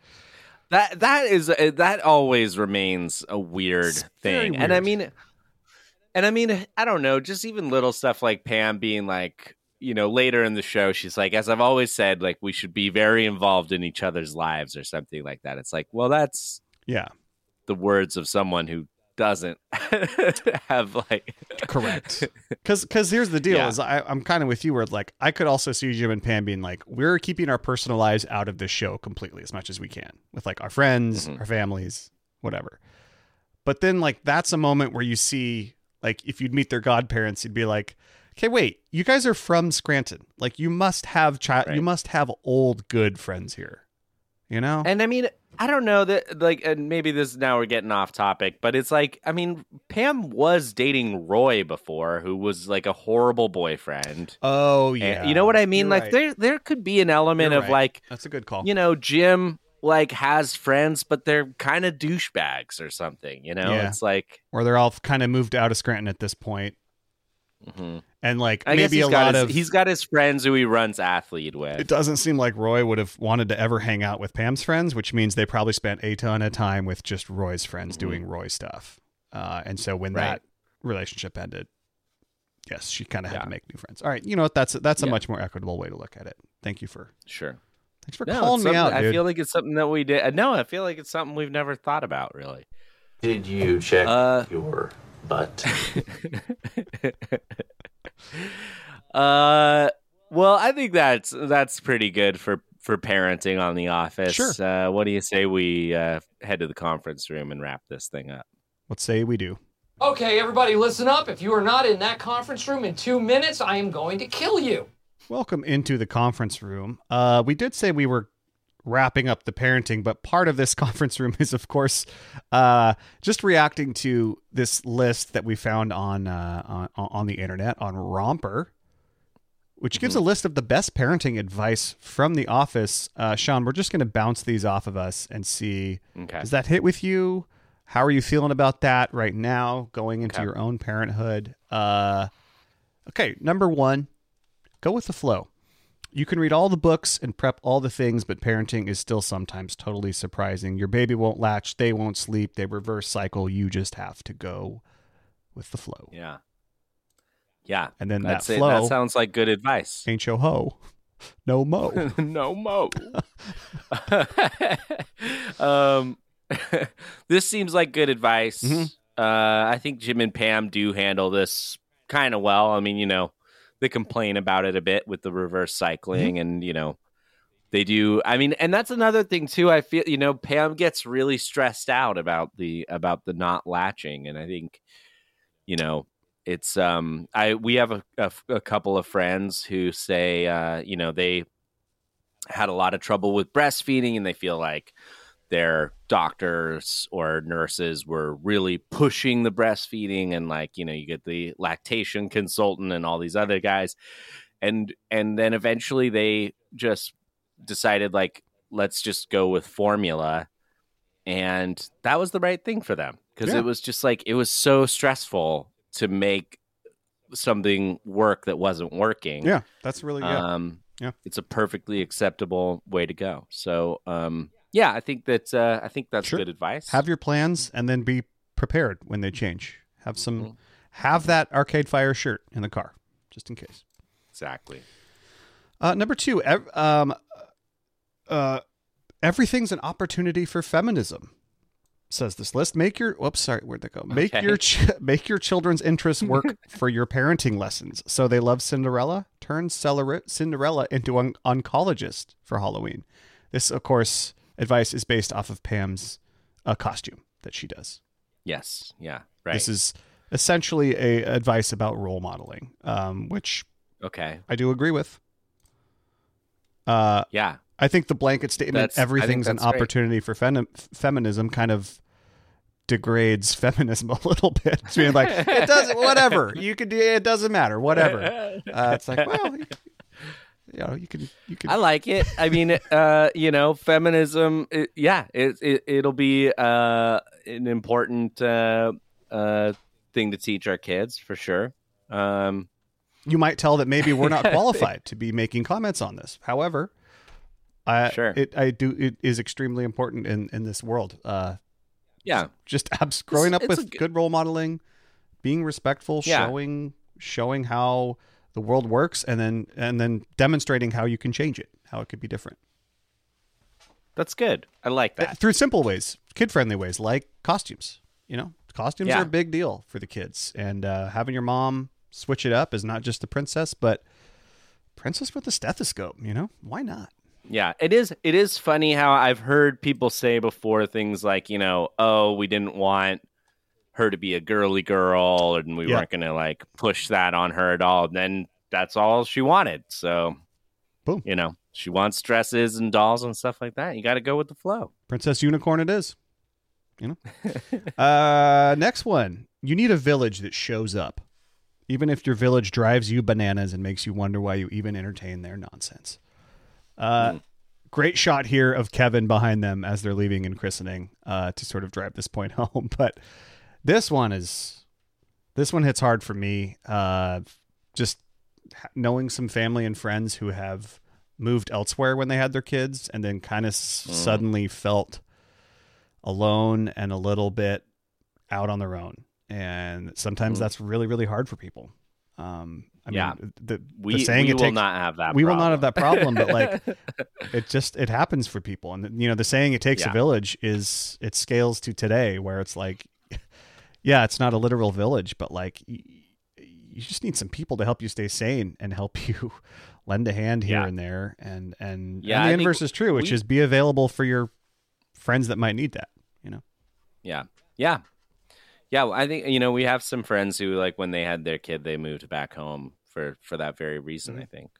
That always remains a weird thing. Weird. And I mean, I don't know, just even little stuff like Pam being like, you know, later in the show, she's like, as I've always said, like, we should be very involved in each other's lives or something like that. It's like, well, that's the words of someone who doesn't have like correct. Because here's the deal: is I'm kind of with you where like I could also see Jim and Pam being like, we're keeping our personal lives out of this show completely as much as we can with like our friends, our families, whatever. But then like that's a moment where you see like if you'd meet their godparents, you'd be like, okay, wait, you guys are from Scranton. Like you must have you must have old good friends here, you know? And I mean, I don't know that like, and maybe this now we're getting off topic, but it's like, I mean, Pam was dating Roy before, who was like a horrible boyfriend. Oh yeah. And, you know what I mean? You're like right. there could be an element You're of right. like, that's a good call. You know, Jim like has friends, but they're kind of douchebags or something, you know? It's like, or they're all kind of moved out of Scranton at this point. And like I guess maybe he's got his friends who he runs athlete with. It doesn't seem like Roy would have wanted to ever hang out with Pam's friends, which means they probably spent a ton of time with just Roy's friends doing Roy stuff. And so when that relationship ended, yes, she kind of had to make new friends. All right, you know what? That's a much more equitable way to look at it. Thank you for thanks for calling me out, dude. I feel like it's something that we did. No, I feel like it's something we've never thought about really. Did you check your butt? Well, I think that's pretty good for parenting on The Office. Sure. What do you say we head to the conference room and wrap this thing up? Let's say we do. Okay, everybody listen up. If you are not in that conference room in 2 minutes, I am going to kill you. Welcome into the conference room. We did say we were wrapping up the parenting, but part of this conference room is, of course, just reacting to this list that we found on the internet on Romper, which gives a list of the best parenting advice from The Office. Sean, we're just going to bounce these off of us and see, does that hit with you? How are you feeling about that right now, going into your own parenthood? Okay, number 1, go with the flow. You can read all the books and prep all the things, but parenting is still sometimes totally surprising. Your baby won't latch, they won't sleep, they reverse cycle. You just have to go with the flow. Yeah. And then that flow. That sounds like good advice. Ain't yo ho. No mo. No mo. This seems like good advice. I think Jim and Pam do handle this kind of well. I mean, you know, they complain about it a bit with the reverse cycling and, you know, they do. I mean, and that's another thing too. I feel, you know, Pam gets really stressed out about the not latching. And I think, you know, it's, we have a couple of friends who say, you know, they had a lot of trouble with breastfeeding and they feel like their doctors or nurses were really pushing the breastfeeding, and like, you know, you get the lactation consultant and all these other guys. And then eventually they just decided like, let's just go with formula. And that was the right thing for them. Cause it was just like, it was so stressful to make something work that wasn't working. Yeah. That's really good. It's a perfectly acceptable way to go. So, yeah, I think that's good advice. Have your plans and then be prepared when they change. Have that Arcade Fire shirt in the car just in case. Exactly. Number 2, everything's an opportunity for feminism, says this list. Make your where'd that go? Make your children's interests work for your parenting lessons. So they love Cinderella. Turn Cinderella into an oncologist for Halloween. This, of course, advice is based off of Pam's costume that she does. Yes. Yeah. Right. This is essentially a advice about role modeling, which I do agree with. Yeah. I think the blanket statement, everything's an opportunity for feminism, kind of degrades feminism a little bit. It's being like, it doesn't, whatever. You could do it, doesn't matter, whatever. It's like, well, you can. I like it. I mean, feminism. It'll be an important thing to teach our kids for sure. You might tell that maybe we're not qualified to be making comments on this. However, it is extremely important in this world. Just growing up with good role modeling, being respectful, showing how the world works, and then demonstrating how you can change it, how it could be different. That's good. I like that. Through simple ways, kid-friendly ways, like costumes. Costumes are a big deal for the kids, and having your mom switch it up is not just the princess, but princess with a stethoscope. Why not? Yeah, it is. It is funny how I've heard people say before things like, oh, we didn't want her to be a girly girl, and we weren't going to like push that on her at all. And then that's all she wanted. So, boom. She wants dresses and dolls and stuff like that. You got to go with the flow. Princess Unicorn it is. Next one. You need a village that shows up, even if your village drives you bananas and makes you wonder why you even entertain their nonsense. Great shot here of Kevin behind them as they're leaving in christening to sort of drive this point home. But this one hits hard for me. Just knowing some family and friends who have moved elsewhere when they had their kids and then kind of suddenly felt alone and a little bit out on their own. And sometimes that's really, really hard for people. We will not have that problem, but like it happens for people. And the saying it takes a village it scales to today where it's like, it's not a literal village, but like you just need some people to help you stay sane and help you lend a hand here and there. And the inverse is true, which is be available for your friends that might need that, Yeah, I think, we have some friends who, like, when they had their kid, they moved back home for that very reason, I think.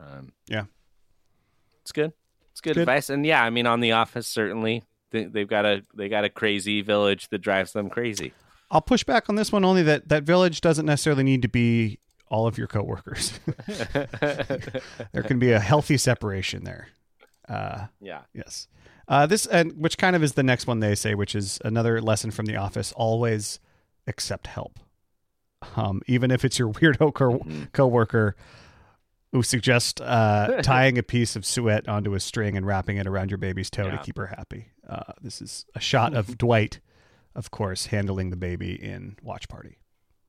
It's good. It's good advice. And yeah, I mean, on The Office, certainly they've got a crazy village that drives them crazy. I'll push back on this one only that village doesn't necessarily need to be all of your coworkers. There can be a healthy separation there. Yes. This, and which kind of is the next one they say, which is another lesson from The Office: always accept help, even if it's your weirdo coworker who suggests tying a piece of suet onto a string and wrapping it around your baby's toe to keep her happy. This is a shot of Dwight, of course, handling the baby in Watch Party.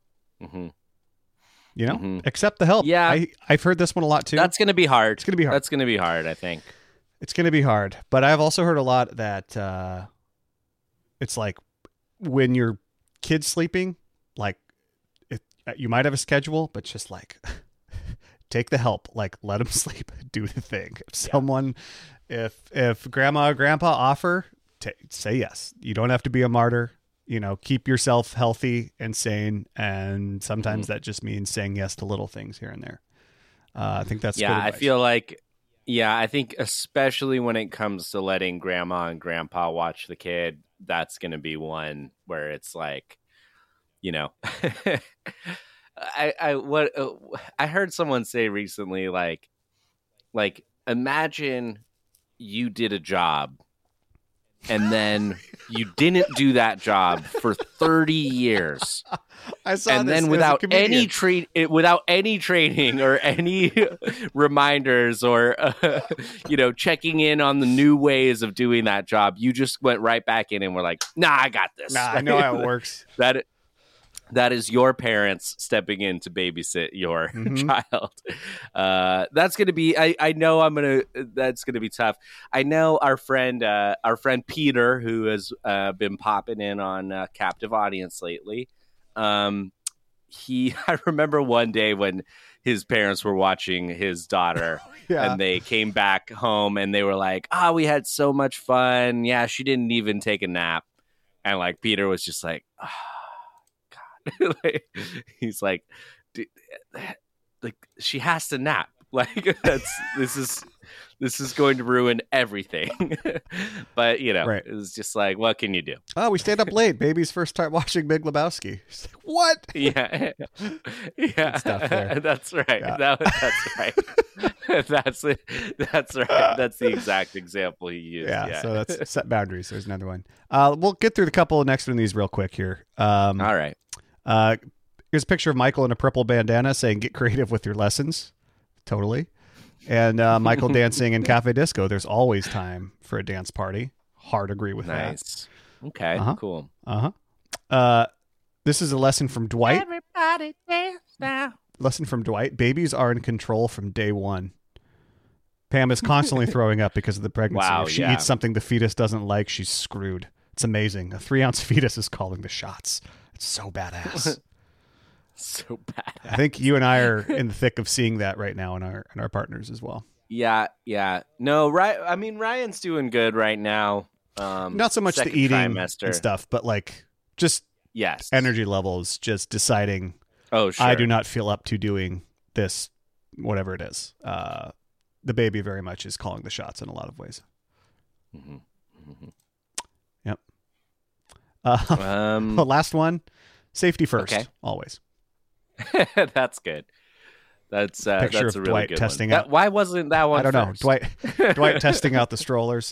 Accept the help. Yeah, I've heard this one a lot too. That's going to be hard. It's going to be hard. That's going to be hard, I think. It's going to be hard, but I've also heard a lot that it's like when your kid's sleeping, like you might have a schedule, but just like take the help, like let them sleep, do the thing. If someone, if grandma or grandpa offer, say yes. You don't have to be a martyr. Keep yourself healthy and sane, and sometimes that just means saying yes to little things here and there. I think that's good advice. I feel like. Yeah, I think especially when it comes to letting grandma and grandpa watch the kid, that's going to be one where it's like, I heard someone say recently, like imagine you did a job and then you didn't do that job for 30 years. I saw and this then without any training or any reminders or checking in on the new ways of doing that job, you just went right back in and were like, nah, I got this. I know how it works. That is your parents stepping in to babysit your child. That's going to be, I know that's going to be tough. I know our friend Peter, who has been popping in on Captive Audience lately. I remember one day when his parents were watching his daughter and they came back home and they were like, we had so much fun. Yeah, she didn't even take a nap. And like Peter was just like, he's like, dude, like she has to nap. Like this is This is going to ruin everything. But, Right. it was just like, what can you do? Oh, we stayed up late. Baby's first time watching Big Lebowski. She's like, what? Yeah. Good stuff there. That's right. Yeah. That's right. That's it. That's right. That's the exact example he used. Yeah, so that's set boundaries. There's another one. We'll get through the couple of next one of these real quick here. All right. Here's a picture of Michael in a purple bandana saying, get creative with your lessons. Totally. And Michael dancing in Cafe Disco. There's always time for a dance party. Hard agree with that. Nice. Okay, cool. This is a lesson from Dwight. Everybody dance now. Lesson from Dwight. Babies are in control from day one. Pam is constantly throwing up because of the pregnancy. Wow, if she eats something the fetus doesn't like, she's screwed. It's amazing. A 3-ounce fetus is calling the shots. It's so badass. So bad. I think you and I are in the thick of seeing that right now in our partners as well. Yeah. No, right. I mean, Ryan's doing good right now. Not so much the eating and stuff, but like just energy levels, just deciding, oh, sure. I do not feel up to doing this, whatever it is. The baby very much is calling the shots in a lot of ways. Mm-hmm. Mm-hmm. Yep. The last one, safety first, always. That's good. That's Picture that's of a really Dwight good testing one. out. Why wasn't that one? I don't know. First? Dwight testing out the strollers.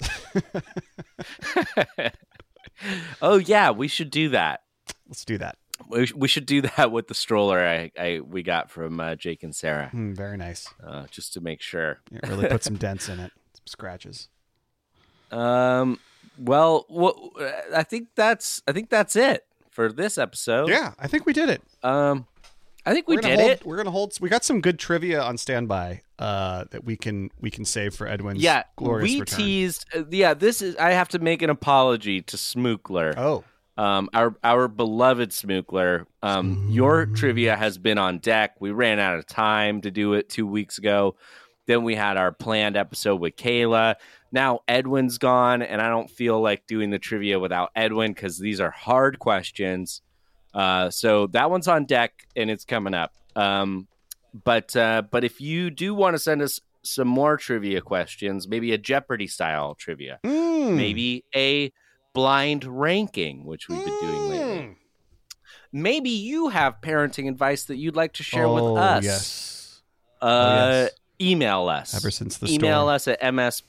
Oh yeah, we should do that. Let's do that. We should do that with the stroller we got from Jake and Sarah. Very nice. Just to make sure. It really put some dents in it, some scratches. Well, I think that's it for this episode. Yeah, I think we did it. I think we did it. We're gonna hold. We got some good trivia on standby that we can save for Edwin's glorious return. Teased. This is. I have to make an apology to Smookler. Oh. Our beloved Smookler. Your trivia has been on deck. We ran out of time to do it 2 weeks ago. Then we had our planned episode with Kayla. Now Edwin's gone, and I don't feel like doing the trivia without Edwin because these are hard questions. So that one's on deck, and it's coming up. But if you do want to send us some more trivia questions, maybe a Jeopardy style trivia, maybe a blind ranking, which we've been doing lately. Maybe you have parenting advice that you'd like to share with us. Yes. Email us. Ever since the email us at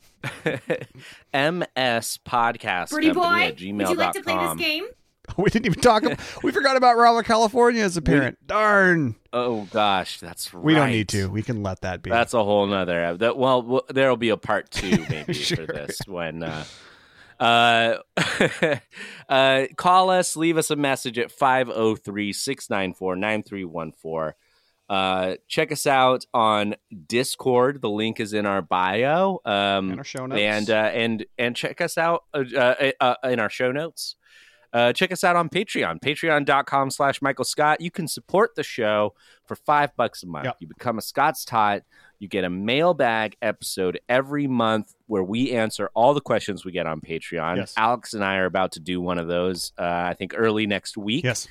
mspodcast Pretty boy, at gmail.com. would you like to play this game? We didn't even talk. We forgot about Raleigh, California as a parent. Darn. Oh gosh, that's right. We don't need to. We can let that be. That's a whole nother. Well, there'll be a part 2 maybe for this when. Call us, leave us a message at 503-694-9314. Check us out on Discord. The link is in our bio. In our show notes. And check us out in our show notes. Check us out on Patreon, patreon.com/Michael Scott. You can support the show for $5 a month. Yep. You become a Scott's Tot. You get a mailbag episode every month where we answer all the questions we get on Patreon. Yes. Alex and I are about to do one of those, I think, early next week. Yes.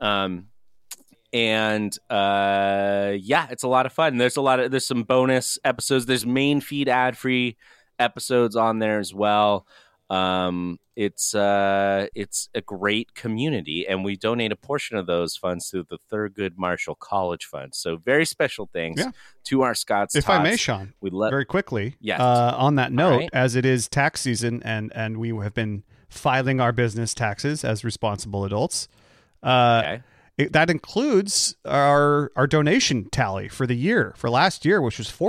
It's a lot of fun. There's some bonus episodes. There's main feed ad-free episodes on there as well. It's a great community, and we donate a portion of those funds to the Thurgood Marshall College Fund. So very special things to our Scott's If Tots. I may, Sean, very quickly, yes. On that note, right. as it is tax season and we have been filing our business taxes as responsible adults, that includes our donation tally for the year, for last year, which was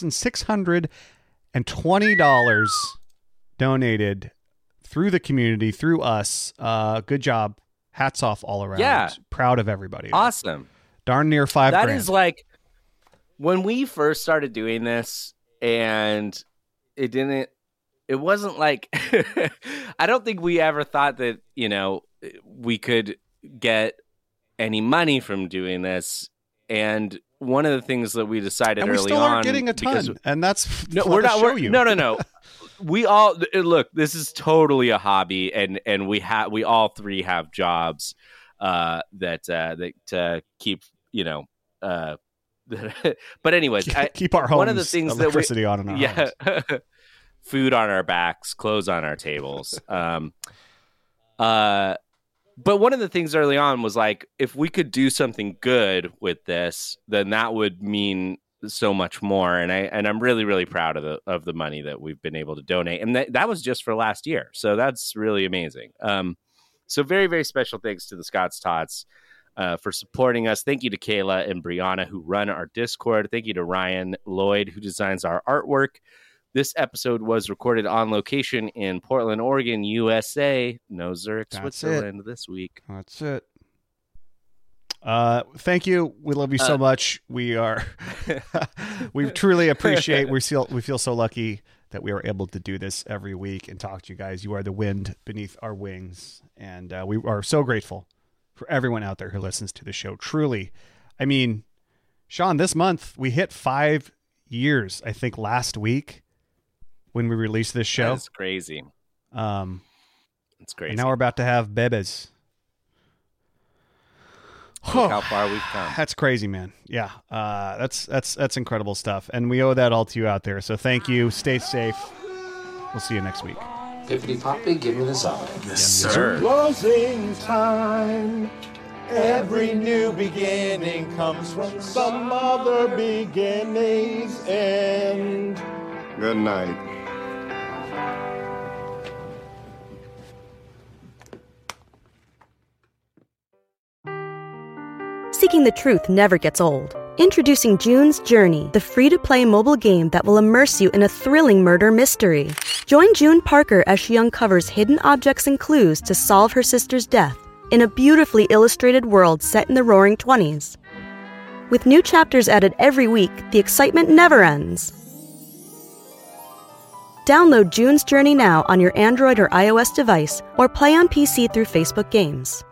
$4,620 donated through the community, through us. Good job. Hats off all around. Yeah. Proud of everybody. Awesome. Darn near $5,000. That is like when we first started doing this, and it wasn't like, I don't think we ever thought that, we could get any money from doing this. And one of the things that we decided early on, we still aren't getting a ton, and that's we're not. No. We all look. This is totally a hobby, and we all three have jobs that keep But anyways, keep our homes, one of the things electricity on in our homes. Food on our backs, clothes on our tables. But one of the things early on was like, if we could do something good with this, then that would mean so much more. And I'm really, really proud of the money that we've been able to donate. And that was just for last year. So that's really amazing. So very, very special thanks to the Scott's Tots for supporting us. Thank you to Kayla and Brianna, who run our Discord. Thank you to Ryan Lloyd, who designs our artwork. This episode was recorded on location in Portland, Oregon, USA. No Zurich, Switzerland this week. That's it. Thank you. We love you so much. We truly appreciate. We feel so lucky that we are able to do this every week and talk to you guys. You are the wind beneath our wings, and we are so grateful for everyone out there who listens to the show. Truly, I mean, Sean, this month we hit 5 years. I think last week, when we released this show. That's crazy. It's crazy. And now we're about to have bebes. Look how far we've come. That's crazy, man. Yeah. That's incredible stuff. And we owe that all to you out there. So thank you. Stay safe. We'll see you next week. Pippity Poppy, give me the song. Yes, sir. Closing time. Every new beginning comes from some other beginning's end. Good night. Seeking the truth never gets old. Introducing June's Journey, the free-to-play mobile game that will immerse you in a thrilling murder mystery. Join June Parker as she uncovers hidden objects and clues to solve her sister's death in a beautifully illustrated world set in the Roaring '20s. With new chapters added every week, the excitement never ends. Download June's Journey now on your Android or iOS device, or play on PC through Facebook Games.